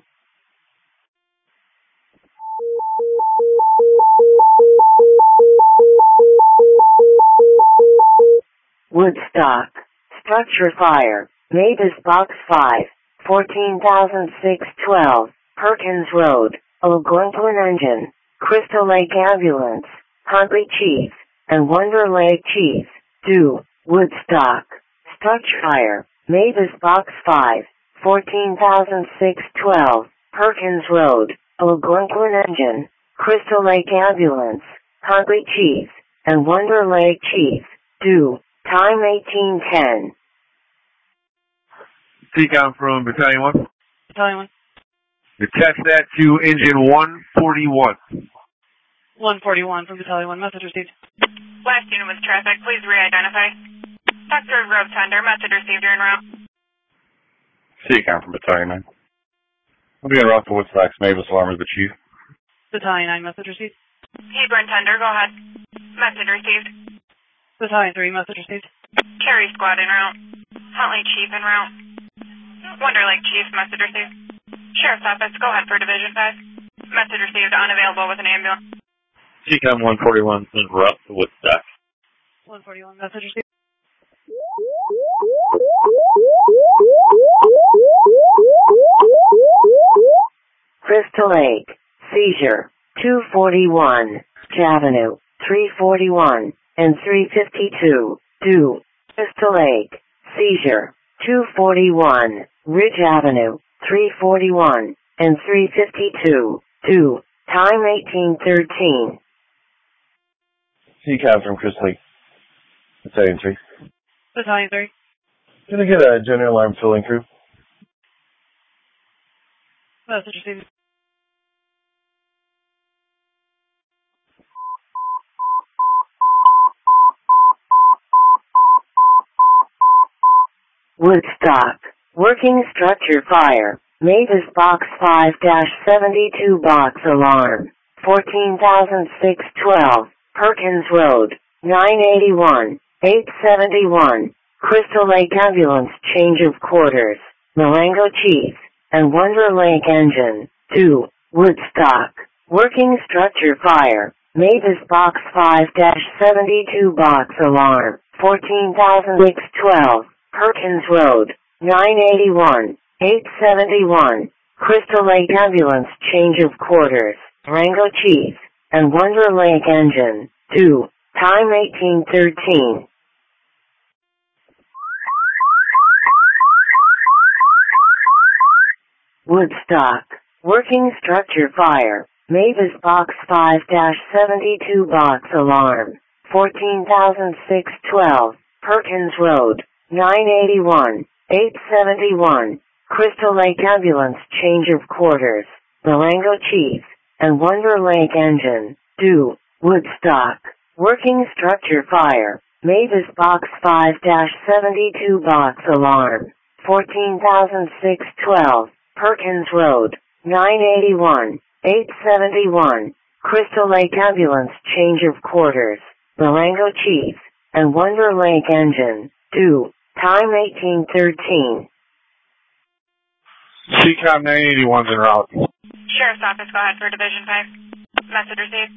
Woodstock. Structure fire. Mavis Box five. fourteen thousand six twelve. Perkins Road. Algonquin Engine. Crystal Lake Ambulance. Hungry Chief. And Wonder Lake Chief. two. Woodstock. Structure fire. Mavis Box five. fourteen thousand six twelve. Perkins Road. Algonquin Engine. Crystal Lake Ambulance. Hungry Chief. And Wonder Lake Chief. two. Time eighteen ten. C COM from Battalion one. Battalion one. Attach that to engine one forty-one. one forty-one from Battalion one. Message received. Last unit with traffic. Please re-identify. Doctor Grove Tender. Message received. You're en route. C COM from Battalion nine. I'll be en route to Woodstock's Mavis Alarm as the Chief. Battalion nine. Message received. Hebron Tender. Go ahead. Message received. Battalion three. Message received. Cary Squad en route. Huntley Chief en route. Wonder Lake Chief. Message received. Sheriff's Office. Go ahead for Division five. Message received. Unavailable with an ambulance. C COM one forty-one en route to Woodstock. one forty-one. Message received. Crystal Lake. Seizure. two forty-one. Avenue. three forty-one. And three fifty-two. two. Crystal Lake. Seizure. two forty-one. Ridge Avenue. three forty-one. And three fifty-two. two. Time eighteen thirteen. C COM from Crystal Lake. Battalion three. Battalion three. Gonna get a general alarm filling crew. Message received. Woodstock. Working structure fire. Mavis Box five seventy-two box alarm. fourteen thousand six twelve. Perkins Road. nine eighty-one. eight seventy-one. Crystal Lake Ambulance change of quarters. Marengo Chief. And Wonder Lake Engine. two. Woodstock. Working structure fire. Mavis Box five seventy-two box alarm. fourteen thousand six twelve. Perkins Road. nine eighty-one. eight seventy-one. Crystal Lake Ambulance change of quarters. Marengo Chief. And Wonder Lake Engine. two. Time eighteen thirteen. Woodstock. Working structure fire. Mavis Box five seventy-two box alarm. fourteen thousand six twelve. Perkins Road. nine eighty-one. eight seventy-one. Crystal Lake Ambulance change of quarters. Marengo Chief, and Wonder Lake Engine, due, Woodstock, working structure fire, Mavis Box five seventy-two box alarm, fourteen thousand six hundred twelve, Perkins Road, nine eighty-one, eight seventy-one, Crystal Lake Ambulance change of quarters, Marengo Chief, and Wonder Lake Engine, due, time eighteen thirteen. C COM nine eighty-one's en route. Sheriff's Office, go ahead for Division five. Message received.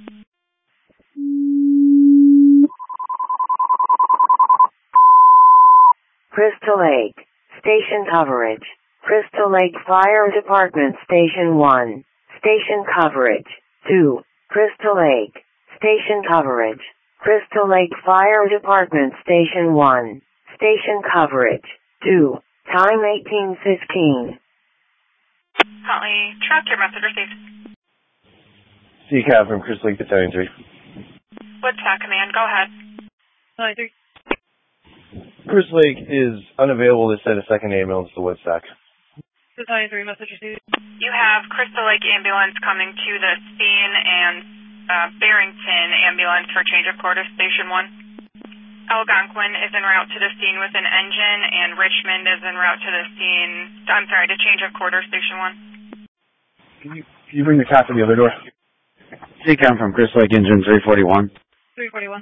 Crystal Lake, station coverage. Crystal Lake Fire Department Station one, station coverage. two, Crystal Lake, station coverage. Crystal Lake Fire Department Station one, station coverage. two, time eighteen fifteen. Huntley, truck, your message received. C COM from Crystal Lake Battalion three. Woodstock Command, go ahead. nine three. Crystal Lake is unavailable to send a second ambulance to Woodstock. Battalion three, message received. You have Crystal Lake Ambulance coming to the scene and uh, Barrington Ambulance for change of quarters, Station one. Algonquin is en route to the scene with an engine, and Richmond is en route to the scene, I'm sorry, to change of quarters, Station one. Can you, can you bring the cop to the other door? C COM from Crystal Lake Engine three forty-one. three forty-one.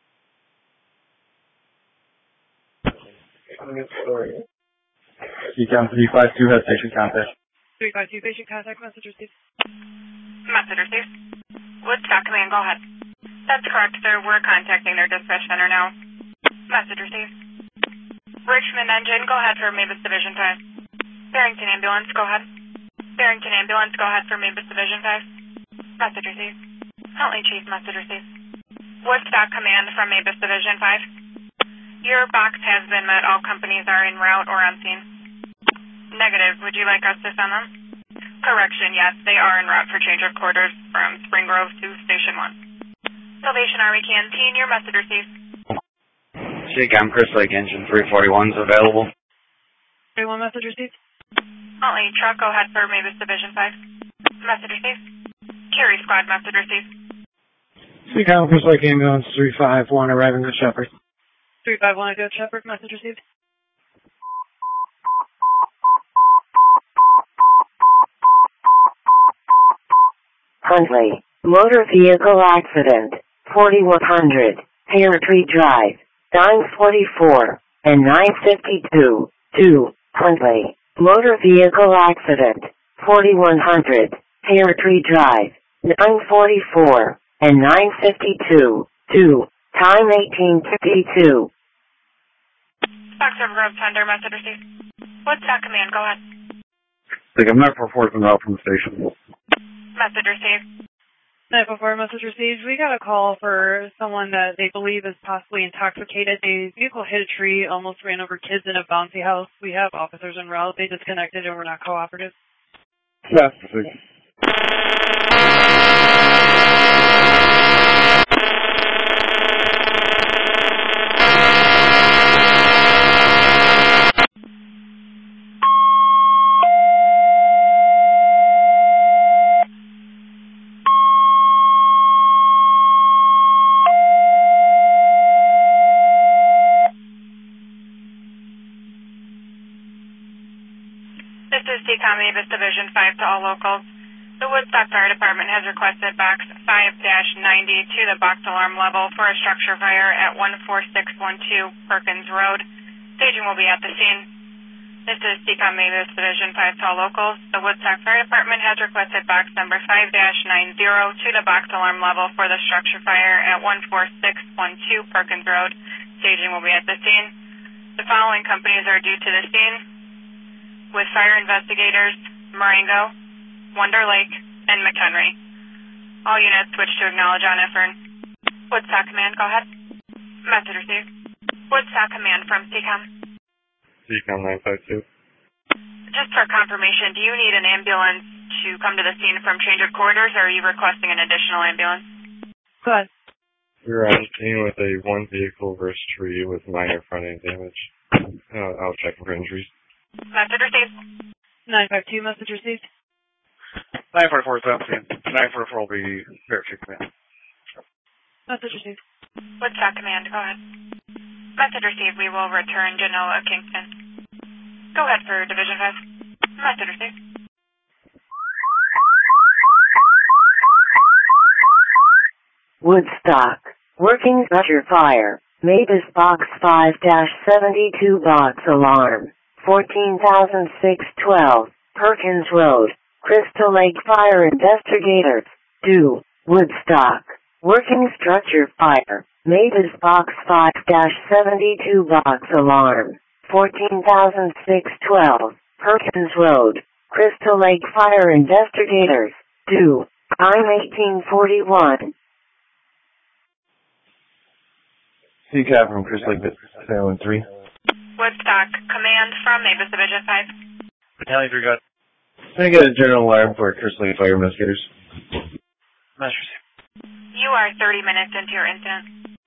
C COM three five two has patient contact. three five two, patient contact, message received. Message received. Woodstock Command, go ahead. That's correct, sir. We're contacting their dispatch center now. Message received. Richmond Engine, go ahead for Mavis Division five. Barrington Ambulance, go ahead. Barrington Ambulance, go ahead for Mavis Division five. Message received. Huntley Chief, message received. Woodstock Command from Mavis Division five. Your box has been met. All companies are en route or on scene. Negative. Would you like us to send them? Correction, yes. They are en route for change of quarters from Spring Grove to Station one. Salvation Army Canteen, your message received. C COM Crystal Lake Engine three forty-one is available. three one, message received. Huntley, truck, go ahead for Mavis Division five. Message received. Carry Squad, message received. C COM Crystal Lake Ambulance three five one arriving at Shepherd. three five one, Good Shepherd, message received. Huntley, motor vehicle accident, forty-one hundred, Pear Tree Drive, nine forty-four, and nine fifty-two, two, Huntley, motor vehicle accident, forty-one hundred, Pear Tree Drive, nine forty-four, and nine fifty-two, two, time eighteen fifty-two. Fox River Grove Thunder, message received. Woodstock Command, go ahead. C COM nine four four from out from the station. Message received. nine four four, message received. We got a call for someone that they believe is possibly intoxicated. The vehicle hit a tree, almost ran over kids in a bouncy house. We have officers en route. They disconnected and were not cooperative. Yes. This is C COM Mavis Division five to all locals. The Woodstock Fire Department has requested box five ninety to the box alarm level for a structure fire at one four six one two Perkins Road. Staging will be at the scene. This is C COM Mavis Division five to all locals. The Woodstock Fire Department has requested box number five ninety to the box alarm level for the structure fire at one four six one two Perkins Road. Staging will be at the scene. The following companies are due to the scene: with fire investigators, Marengo, Wonder Lake, and McHenry. All units switch to acknowledge on Efern. Woodstock Command, go ahead. Message received. Woodstock Command from C COM. C COM nine five two. Just for confirmation, do you need an ambulance to come to the scene from change of quarters, or are you requesting an additional ambulance? Go ahead. We're on scene with a one vehicle versus tree with minor front end damage. Uh, I'll check for injuries. Message received. nine five two, message received. nine forty-four is up, and nine forty-four will be Parachute Command. Message received. Woodstock Command, go ahead. Message received. We will return Genoa Kingston. Go ahead for Division five. Message received. Woodstock. Working structure fire. Mavis Box five seventy-two Box Alarm. fourteen thousand six hundred twelve. Perkins Road. Crystal Lake Fire Investigators. Do. Woodstock. Working structure fire. Mavis Box five seventy-two Box Alarm. fourteen thousand six hundred twelve. Perkins Road. Crystal Lake Fire Investigators. Do. Time eighteen forty-one. C CAP from Crystal Lake Battalion three. Woodstock, command from Mavis Division five. Battalion three, got. Can I get a general alarm for Crystal Lake Fire Investigators? Message. You are thirty minutes into your incident.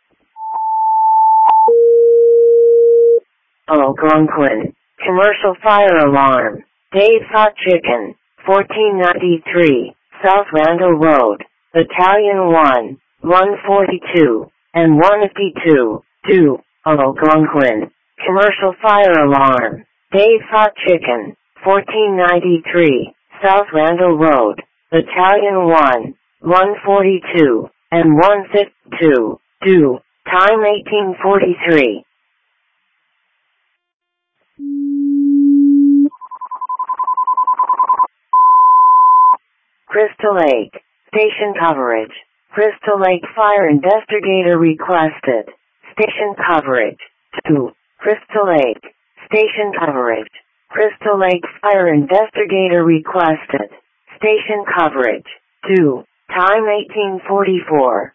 Algonquin. Commercial fire alarm. Dave's Hot Chicken. fourteen ninety-three. South Randall Road. Battalion one. one forty-two. And one fifty-two. Do. Algonquin. Commercial fire alarm. Dave's Hot Chicken. fourteen ninety-three. South Randall Road. Battalion one. one forty-two. And one fifty-two. Do. Time eighteen forty-three. Crystal Lake. Station coverage. Crystal Lake Fire Investigator requested. Station coverage. two. Crystal Lake. Station coverage. Crystal Lake Fire Investigator requested. Station coverage. two. Time eighteen forty-four.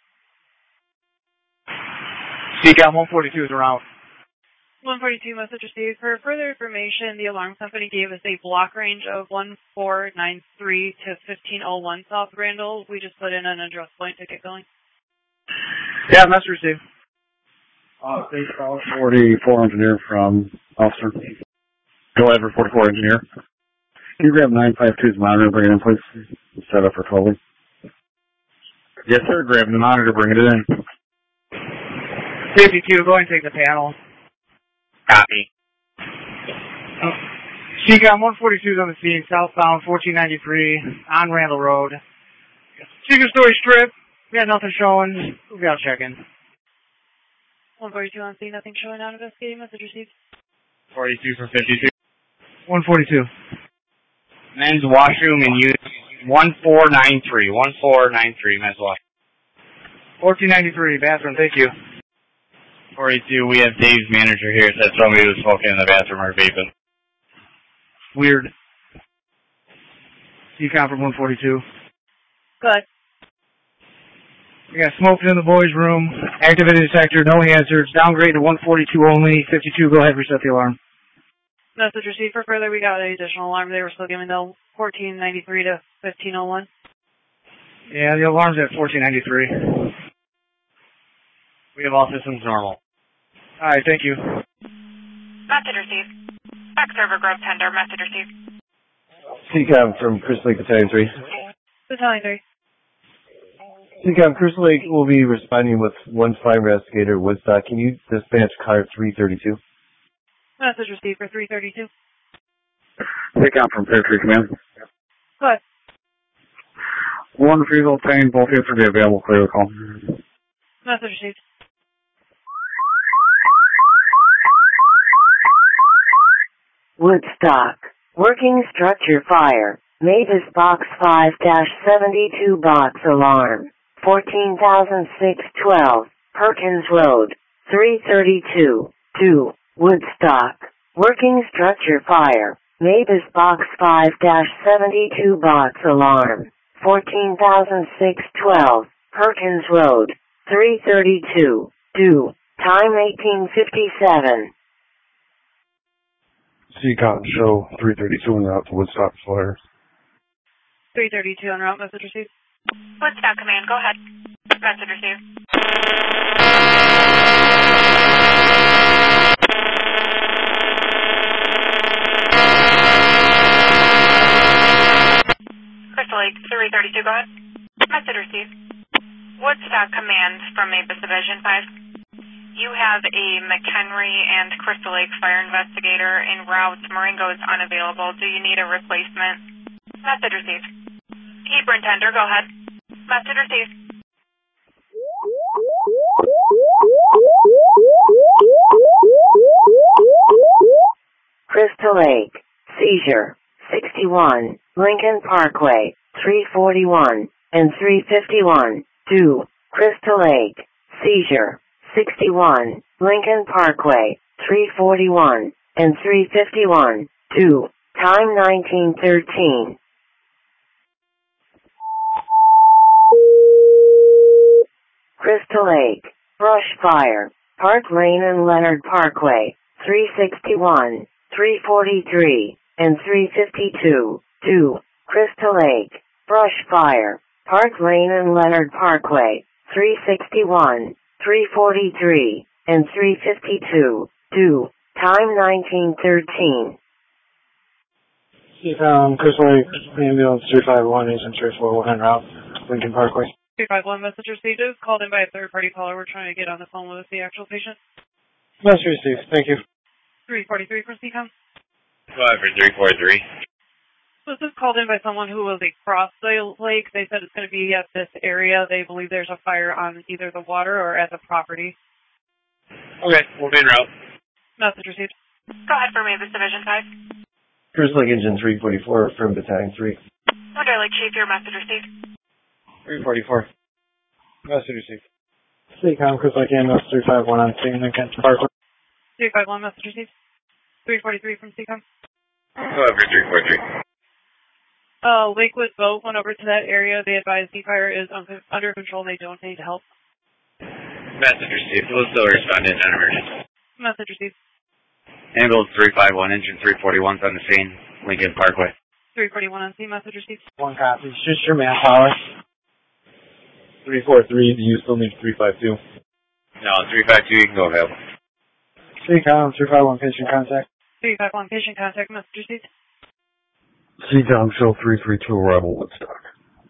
C CAP one forty-two is around. one forty-two message received. For further information, the alarm company gave us a block range of one four nine three to fifteen oh one South Randall. We just put in an address point to get going. Yeah, message received. Uh, forty-four engineer from officer. Go ahead for forty-four engineer. Can you grab nine five two's monitor and bring it in, please? Set up for twelve. Yes, sir. Grab the monitor, bring it in. fifty-two, go ahead and take the panel. Copy. Oh. C CAM one forty-two is on the scene, southbound fourteen ninety-three, on Randall Road. Secret story strip. We got nothing showing. We got to check in. one forty-two on scene, nothing showing out investigating. Message received. forty-two from fifty-two. one forty-two. Men's washroom in unit one four nine three. one four nine three, men's washroom. fourteen ninety-three, bathroom, thank you. forty-two, we have Dave's manager here. Said somebody was smoking in the bathroom or vaping. Weird. C CAM from one forty-two. Good. We got smoking in the boys' room. Activated detector, no answers. Downgrade to one forty-two only. fifty-two, go ahead, reset the alarm. Message received. For further, we got an additional alarm. They were still giving the fourteen ninety-three to fifteen oh one. Yeah, the alarm's at fourteen ninety-three. We have all systems normal. All right, thank you. Message received. Back server Grove Tender, message received. C CAM from Crystal Lake Battalion three. Battalion three. C CAM, Crystal Lake will be responding with one fire investigator, Woodstock. Can you dispatch car three thirty-two? Message received for three thirty-two. C CAM from Parachute Command. Good. One Freeville Payne, both here to be available. Clear the call. Message received. Woodstock. Working structure fire. Mavis Box five seventy-two Box Alarm. fourteen thousand six hundred twelve. Perkins Road. three thirty-two. two. Woodstock. Working structure fire. Mavis Box five seventy-two Box Alarm. fourteen thousand six hundred twelve. Perkins Road. three thirty-two. Do. Time eighteen fifty-seven. C CAM show three thirty-two en route to Woodstock Fire. three thirty-two en route, message received. Woodstock Command, go ahead. Message received. Lake three thirty-two, go ahead. Message received. Woodstock Command from Mavis Division five. You have a McHenry and Crystal Lake fire investigator en route. Marengo is unavailable. Do you need a replacement? Message received. Superintendent, go ahead. Message received. Crystal Lake, seizure, sixty-one, Lincoln Parkway, three forty-one, and three fifty-one, two, Crystal Lake, seizure, sixty-one, Lincoln Parkway, three forty-one, and three fifty-one, two, time nineteen thirteen. Crystal Lake, brush fire, Park Lane and Leonard Parkway, three sixty-one, three forty-three, and three fifty-two, two, Crystal Lake, brush fire, Park Lane and Leonard Parkway, three sixty-one, three forty-three, and three fifty-two, two, time nineteen thirteen. Um, Crystal Lake, ambulance three five one, agent three four one en route, Lincoln Parkway. three five one, message received. Is called in by a third-party caller. We're trying to get on the phone with the actual patient. Message received, thank you. three forty-three from C COM. Five for three four three. This is called in by someone who was across the lake. They said it's going to be at this area. They believe there's a fire on either the water or at the property. Okay, we'll be en route. Message received. Go ahead for Mavis Division five. Crystal Lake Engine three forty-four from Battalion three. Wonder Lake Chief, your message received. three forty-four. Message received. C COM, Crystal Lake ambulance three five one on scene, Lincoln Parkway. three five one, message received. three forty-three from C COM. Five for three four three. Uh, Lakewood boat went over to that area. They advised the fire is un under control and they don't need help. Message received. We'll still respond in an emergency. Message received. Ambulance three five one, engine three forty-one on the scene, Lincoln Parkway. three forty-one on scene, message received. One copy. Just your manpower. three four three, do you still need three five two? No, three five two, you can go available. C COM, three five one, patient contact. three five one, patient contact, message received. C COM, show three three two, arrival Woodstock.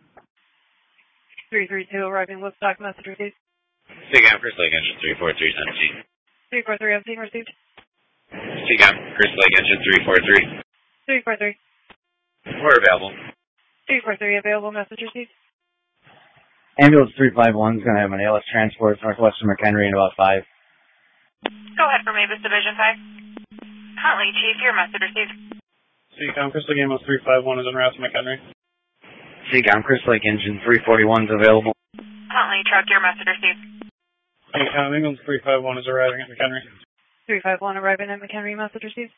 three three two, arriving Woodstock, message received. C COM, Crystal Lake engine three four three on scene. three four three on scene, received. C COM, Crystal Lake engine three four three. three four three. We're available. three four three, available, message received. Ambulance three five one is going to have an A L S transport northwestern McHenry in about five. Go ahead for Mavis Division five. Huntley Chief, your message received. C COM, Crystal Lake ambulance three five one is en route to McHenry. C COM, Crystal Lake engine three forty-one is available. Huntley Truck, your message received. C COM, ambulance three five one is arriving at McHenry. three five one, arriving at McHenry, message received.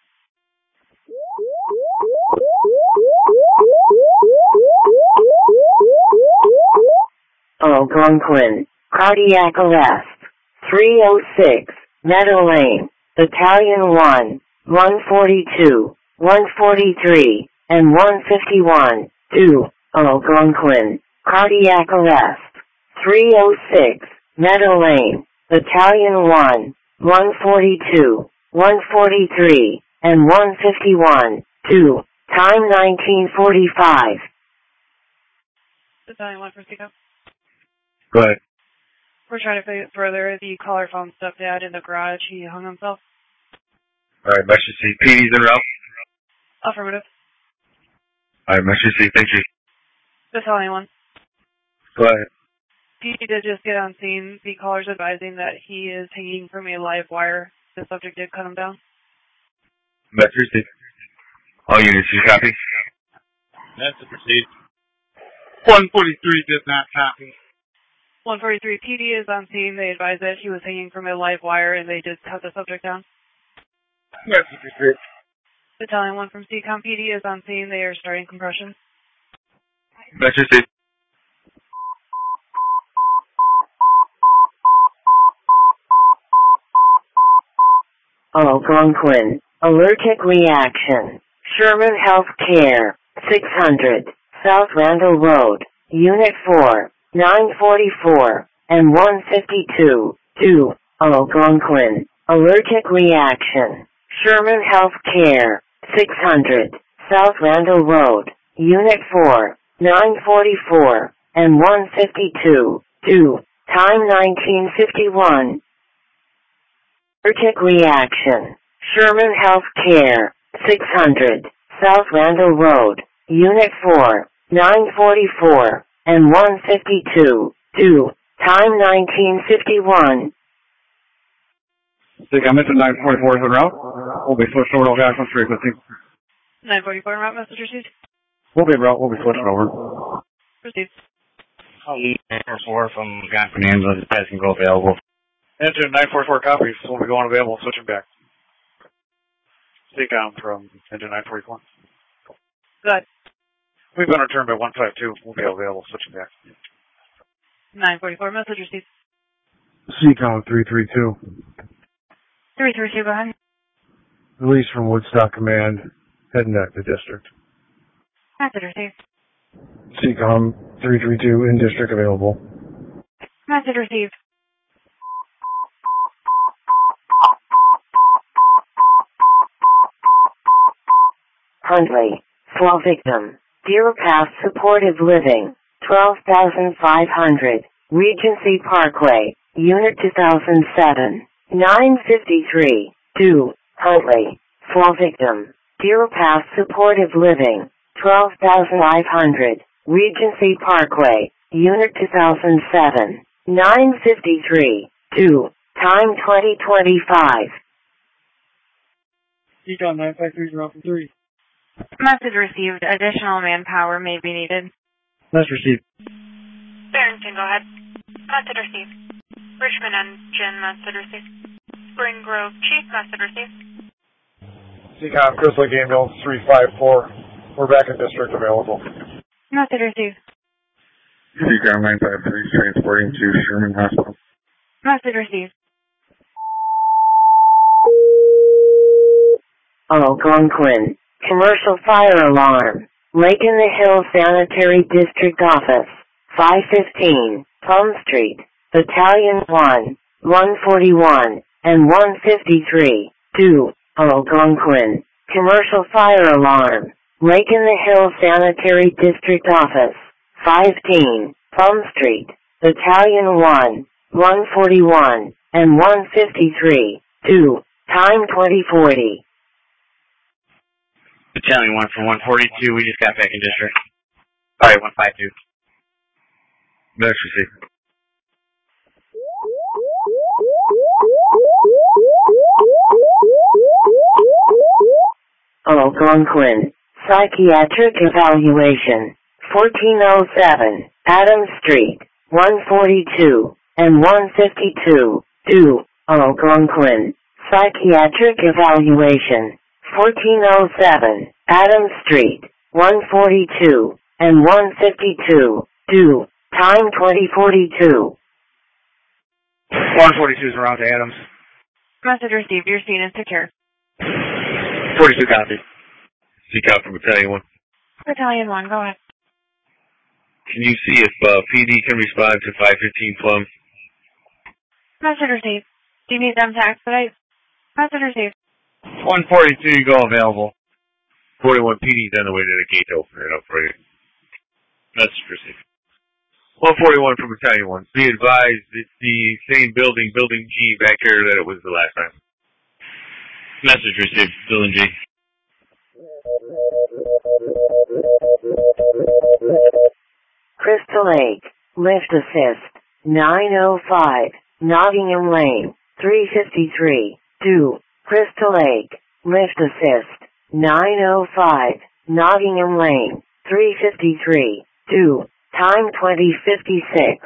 Algonquin, cardiac arrest, three oh six, Meadow Lane, Battalion one, one forty-two, one forty-three, and one fifty-one, two, Algonquin, cardiac arrest, three oh six, Meadow Lane, Battalion one, one forty-two, one forty-three, and one fifty-one, two, time nineteen forty-five. Battalion one for C COM. Go ahead. We're trying to figure further. The caller found stepdad in the garage. He hung himself. Alright, message C. P D's en route. Affirmative. Alright, message C. Thank you. Battalion one. Go ahead. P D did just get on scene. The caller's advising that he is hanging from a live wire. The subject did cut him down. Message C. All units, you copy? Message received. one forty-three did not copy. one forty-three P D is on scene. They advised that he was hanging from a live wire and they did cut the subject down. Message received. Battalion one from C COM P D is on scene. They are starting compression. Message C. Algonquin, allergic reaction, Sherman Healthcare, six hundred, South Randall Road, Unit four, nine forty-four, and one fifty-two, two, Algonquin, allergic reaction, Sherman Healthcare, six hundred, South Randall Road, Unit four, nine forty-four, and one fifty-two, two, time nineteen fifty-one. Allergic reaction. Sherman Healthcare, six hundred, South Randall Road, Unit four, nine forty-four, and one fifty-two, two, time nineteen fifty-one. Seacom, Mission nine forty-four is en route. We'll be switched over to Jackson three fifty. nine forty-four en route, message received. We'll be en route. We'll be switching over. Received. nine forty-four from John Fernandez, passing go available. Engine nine forty-four copies. We'll be going available, switching back. Seacom from engine nine forty-four. Good. We've been returned by one fifty-two. We'll be available, switching back. nine forty-four, message received. Seacom three three two. three three two, go ahead. Release from Woodstock Command, heading back to District. Message received. Seacom three three two, in District available. Message received. Huntley, fall victim. Deer Pass Supportive Living, twelve thousand five hundred, Regency Parkway, Unit two thousand seven, nine fifty-three, two, Huntley, fall victim. Deer Pass Supportive Living, twelve thousand five hundred, Regency Parkway, Unit two thousand seven, nine fifty-three, two, time twenty twenty-five. Seacom nine five three zero from three. Message received. Additional manpower may be needed. Message received. Barrington, go ahead. Message received. Richmond engine, message received. Spring Grove Chief, message received. Seacom, Chris Lake Ambulance three five four. We're back in District available. Message received. Seacom nine five three, transporting to Sherman Hospital. Message received. Algonquin. Commercial fire alarm. Lake in the Hills Sanitary District Office. five fifteen, Plum Street. Battalion one, one forty-one, and one fifty-three, two, Algonquin. Commercial fire alarm. Lake in the Hills Sanitary District Office. five fifteen, Plum Street. Battalion one, one forty-one, and one fifty-three, two, time twenty forty. Battalion one from one forty-two, we just got back in district. Alright, one fifty-two. Message received. Algonquin. Psychiatric evaluation. fourteen oh seven, Adams Street, one forty-two, and one fifty-two, two, Algonquin. Psychiatric evaluation. fourteen oh seven, Adams Street, one forty-two, and one fifty-two, two, time twenty forty-two. one forty-two is around to Adams. Message received. Your scene is secure. forty-two copy. Seacom from Battalion one. Battalion one, go ahead. Can you see if uh, P D can respond to five fifteen Plum? Message received. Do you need them to expedite? Message received. one forty-two, you go available. forty-one P D's on the way to the gate to open it up for you. Message received. one forty-one from Battalion one. Be advised, it's the same building, Building G, back here that it was the last time. Message received, Building G. Crystal Lake, lift assist, nine oh five, Nottingham Lane, three fifty-three, two, Crystal Lake, lift assist, nine oh five, Nottingham Lane, three fifty-three, two, time twenty fifty-six.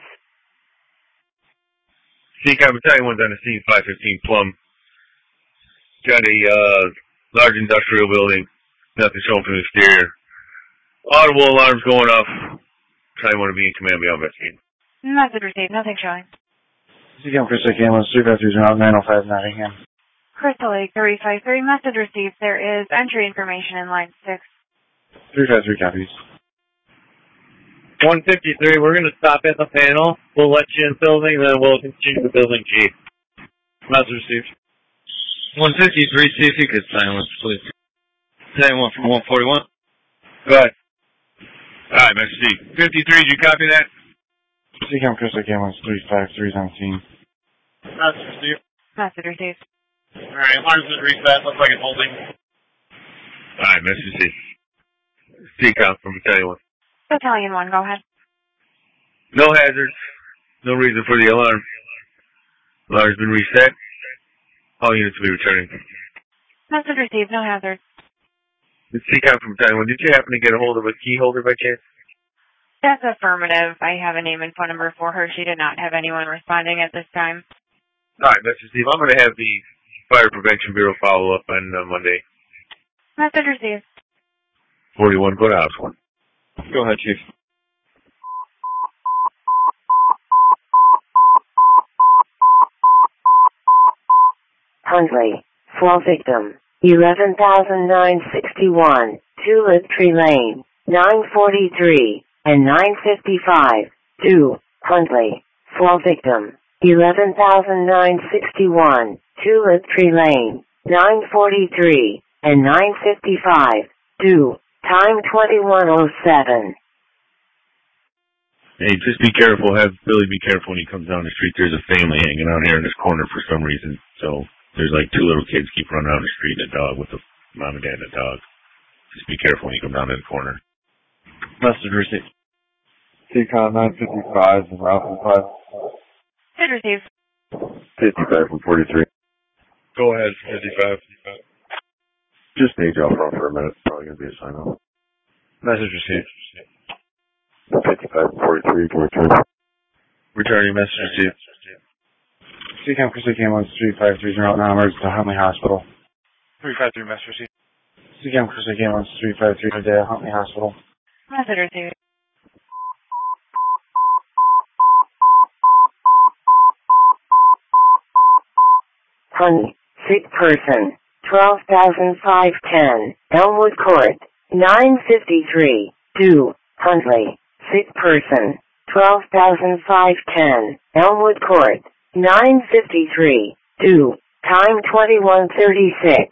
Seacom Battalion one's on the scene, five fifteen Plum. Got a uh, large industrial building, nothing showing from the exterior. Audible alarms going off. Probably want to be in command, be investigating. Message received. Nothing showing. Seacom Chris Lake Ambulance three five three zero nine oh five Nottingham. Crystal Lake three five three, message received. There is entry information in line six. three five three copies. one fifty-three, we're going to stop at the panel. We'll let you in building, then we'll continue to building G. Message received. one fifty-three, see if you could silence, please. Battalion one from one forty-one. Go ahead. Alright, Mister C. fifty-three, did you copy that? C COM Chris Lake Ambulance three five three is on scene. Message received. Message received. Alright, alarms is reset. Looks like it's holding. Alright, Mister C. C COM from Battalion one. Battalion one, go ahead. No hazards. No reason for the alarm. Alarm's been reset. All units will be returning. Message received, no hazard. It's C COM from Battalion one. Did you happen to get a hold of a key holder by chance? That's affirmative. I have a name and phone number for her. She did not have anyone responding at this time. Alright, Mister Steve, I'm going to have the Fire Prevention Bureau follow up on uh, Monday. Message received. forty-one, go to House one. Go ahead, Chief. Huntley, fall victim, eleven thousand nine hundred sixty-one, Tulip Tree Lane, nine forty-three, and nine fifty-five, two, Huntley, fall victim, eleven thousand nine hundred sixty-one, Tulip Tree Lane, nine forty-three, and nine fifty-five, two, time twenty-one oh seven. Hey, just be careful. Have Billy be careful when he comes down the street. There's a family hanging out here in this corner for some reason. So there's like two little kids keep running down the street and a dog with a mom and dad and a dog. Just be careful when you come down to the corner. Message received. C COM nine fifty-five and Route five. Message received. fifty-five from forty-three. Go ahead, fifty-five. Just need you off front for a minute. Probably going to be a sign off. Message received. fifty-five from forty-three, return. Returning message received. C COM Chris Lake Ambulance three five three zero now emergency to Huntley Hospital. three five three, message received. C COM Chris Lake Ambulance three five three today at Huntley Hospital. Message received. Huntley, sick person, twelve thousand five hundred ten, Elmwood Court, nine fifty-three, two, Huntley, sick person, twelve thousand five hundred ten, Elmwood Court, nine fifty-three, two, time twenty-one thirty-six.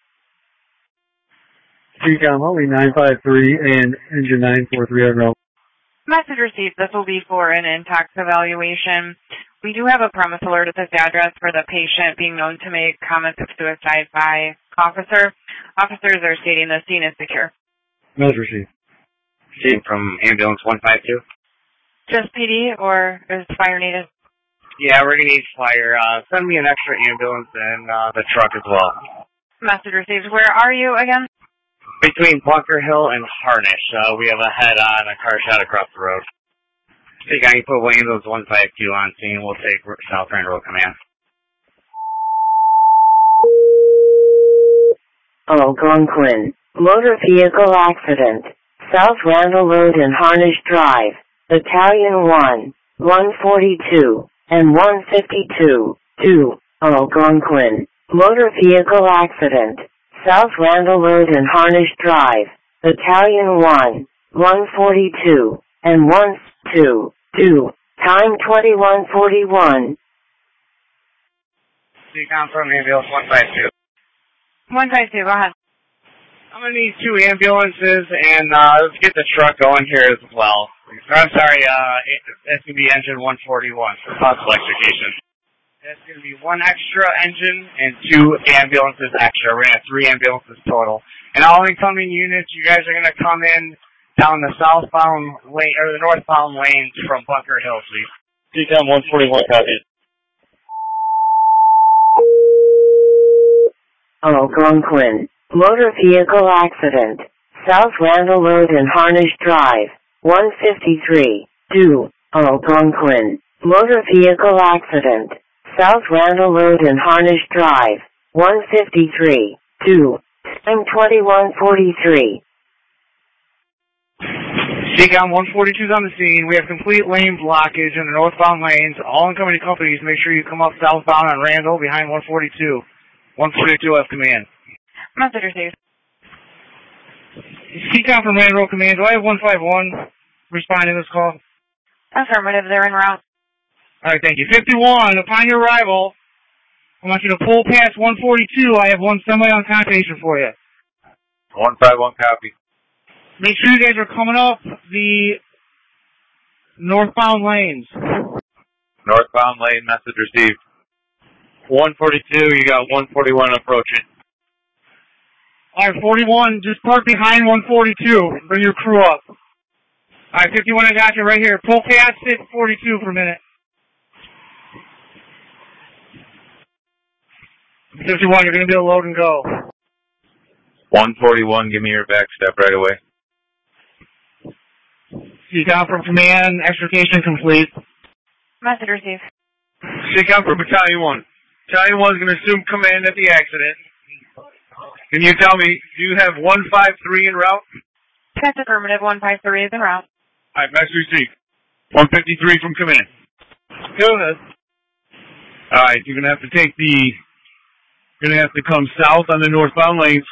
C COM Huntley nine five three and engine nine four three on road. Message received. This will be for an intox evaluation. We do have a premise alert at this address for the patient being known to make comments of suicide by officer. Officers are stating the scene is secure. Message received. Team from ambulance one five two. Just P D or is fire needed? Yeah, we're gonna need fire. Uh, send me an extra ambulance and uh, the truck as well. Message received. Where are you again? Between Bunker Hill and Harnish, uh, we have a head-on, a car shot across the road. Hey, guy, you put ambulance one five two on scene. We'll take South Rand Road Command. Algonquin, motor vehicle accident, South Randall Road and Harnish Drive, Battalion one, one forty-two, and one fifty-two, two, Algonquin, motor vehicle accident, South Randall Road and Harnish Drive, Battalion one, one forty-two, and one two, two, time twenty-one forty-one. C COM from ambulance one five two. one five two, go ahead. I'm gonna need two ambulances and uh, let's get the truck going here as well. I'm sorry, uh, it's gonna be engine one forty-one for cost electrification. That's going to be one extra engine and two ambulances extra. We're going to have three ambulances total. And all incoming units, you guys are going to come in down the southbound lane, or the northbound lanes from Bunker Hill, please. C COM one forty-one, copy. Algonquin, motor vehicle accident, South Randall Road and Harnish Drive, one fifty-three, two, Algonquin, motor vehicle accident, South Randall Road and Harnish Drive, one fifty-three, two, time twenty-one forty-three. C COM one forty-two is on the scene. We have complete lane blockage in the northbound lanes. All incoming companies, make sure you come up southbound on Randall behind one forty-two. one forty-two have command. Message received. C COM from Randall Command. Do I have one five one responding to this call? Affirmative, they're en route. Alright, thank you. fifty-one, upon your arrival, I want you to pull past one forty-two. I have one semi on contation for you. one five one, copy. Make sure you guys are coming up the northbound lanes. Northbound lane, message received. one forty-two, you got one forty-one approaching. Alright, forty-one, just park behind one forty-two. Bring your crew up. Alright, fifty-one, I got you right here. Pull past it, forty-two for a minute. fifty-one, you're going to be able to load and go. one forty-one, give me your back step right away. C COM from command, extrication complete. Message received. C COM from Battalion one. Battalion one is going to assume command at the accident. Can you tell me, do you have one five three en route? That's affirmative. one five three is en route. Alright, message received. one fifty-three from command. Go ahead. Alright, you're going to have to take the, you're going to have to come south on the northbound lanes.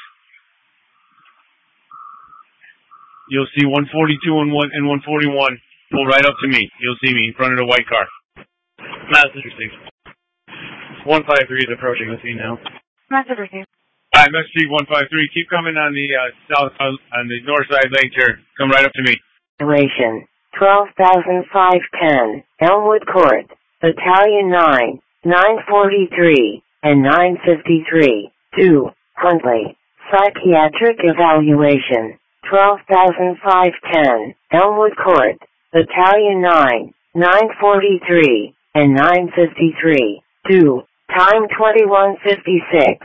You'll see one forty-two and one and one forty-one. Pull right up to me. You'll see me in front of the white car. Message received. one five three is approaching the scene now. Message received. Alright, message one five three. Keep coming on the uh, south uh, on the north side lanes here. Come right up to me. Duration twelve thousand five ten, Elmwood Court, Battalion nine, nine forty-three, and nine fifty-three, two, Huntley. Psychiatric evaluation twelve thousand five ten, Elmwood Court, Battalion nine, nine forty-three, and nine fifty-three, two, time twenty-one fifty-six.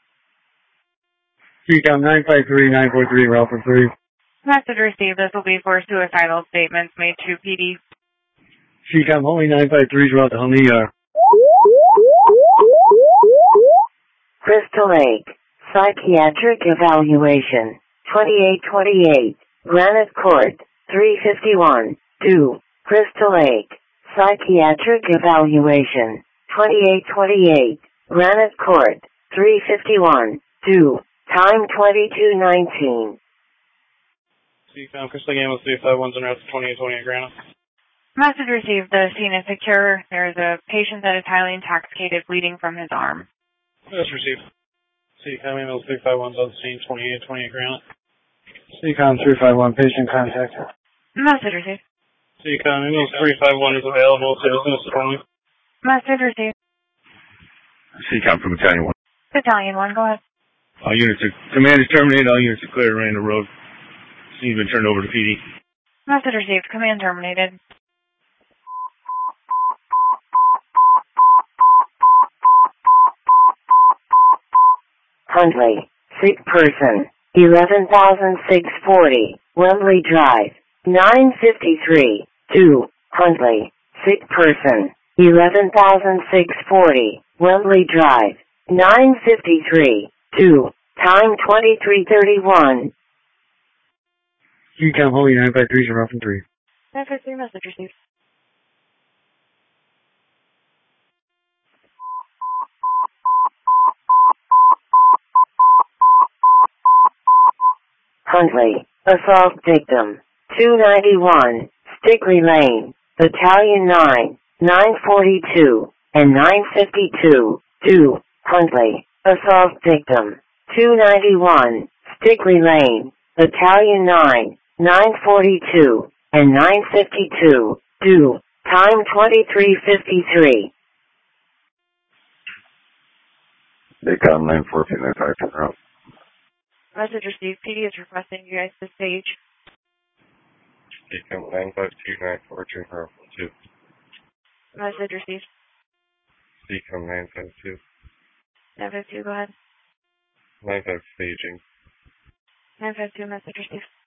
C COM nine five three, nine four three, Ralph three. Message received. This will be for suicidal statements made to P D. C COM Huntley nine five three, Ralph to Huntley. Uh... Crystal Lake, psychiatric evaluation twenty-eight twenty-eight, Granite Court, three fifty-one, two, Crystal Lake, psychiatric evaluation twenty-eight twenty-eight, Granite Court, three fifty-one, two, time twenty-two nineteen. C COM, Crystal Lake Ambulance three five one's en route to twenty-eight twenty at Granite. Message received. The scene is secure. There is a patient that is highly intoxicated, bleeding from his arm. Message received. C COM Ambulance three five one's on scene, twenty-eight twenty at Granite. C COM three five one, patient contact. Message received. C COM Ambulance three five one is available. Citizens calling. Message received. C COM from Battalion one. Battalion one, go ahead. All units are, command is terminated. All units are clear to Randall Road. Scene's been turned over to P D. Message received. Command terminated. Huntley, sick person, eleven thousand six hundred forty, Wembley Drive, nine fifty-three, two, Huntley, sick person, eleven thousand six hundred forty, Wembley Drive, nine fifty-three, two, time twenty-three thirty-one. C COM Huntley nine five three, Ralph three. nine five three, message received. Huntley, assault victim, two ninety-one, Stickley Lane, Battalion nine, nine forty-two, and nine fifty-two, two, Huntley, assault victim, two ninety-one, Stickley Lane, Battalion nine, nine forty-two, and nine fifty-two, two, time twenty-three fifty-three. C COM nine four two nine five, turn around. Message received. P D is requesting you guys to stage. C COM nine five two nine four two, turn two. Message received. C COM nine five two. nine five two, go ahead. nine five staging. nine five two, message received.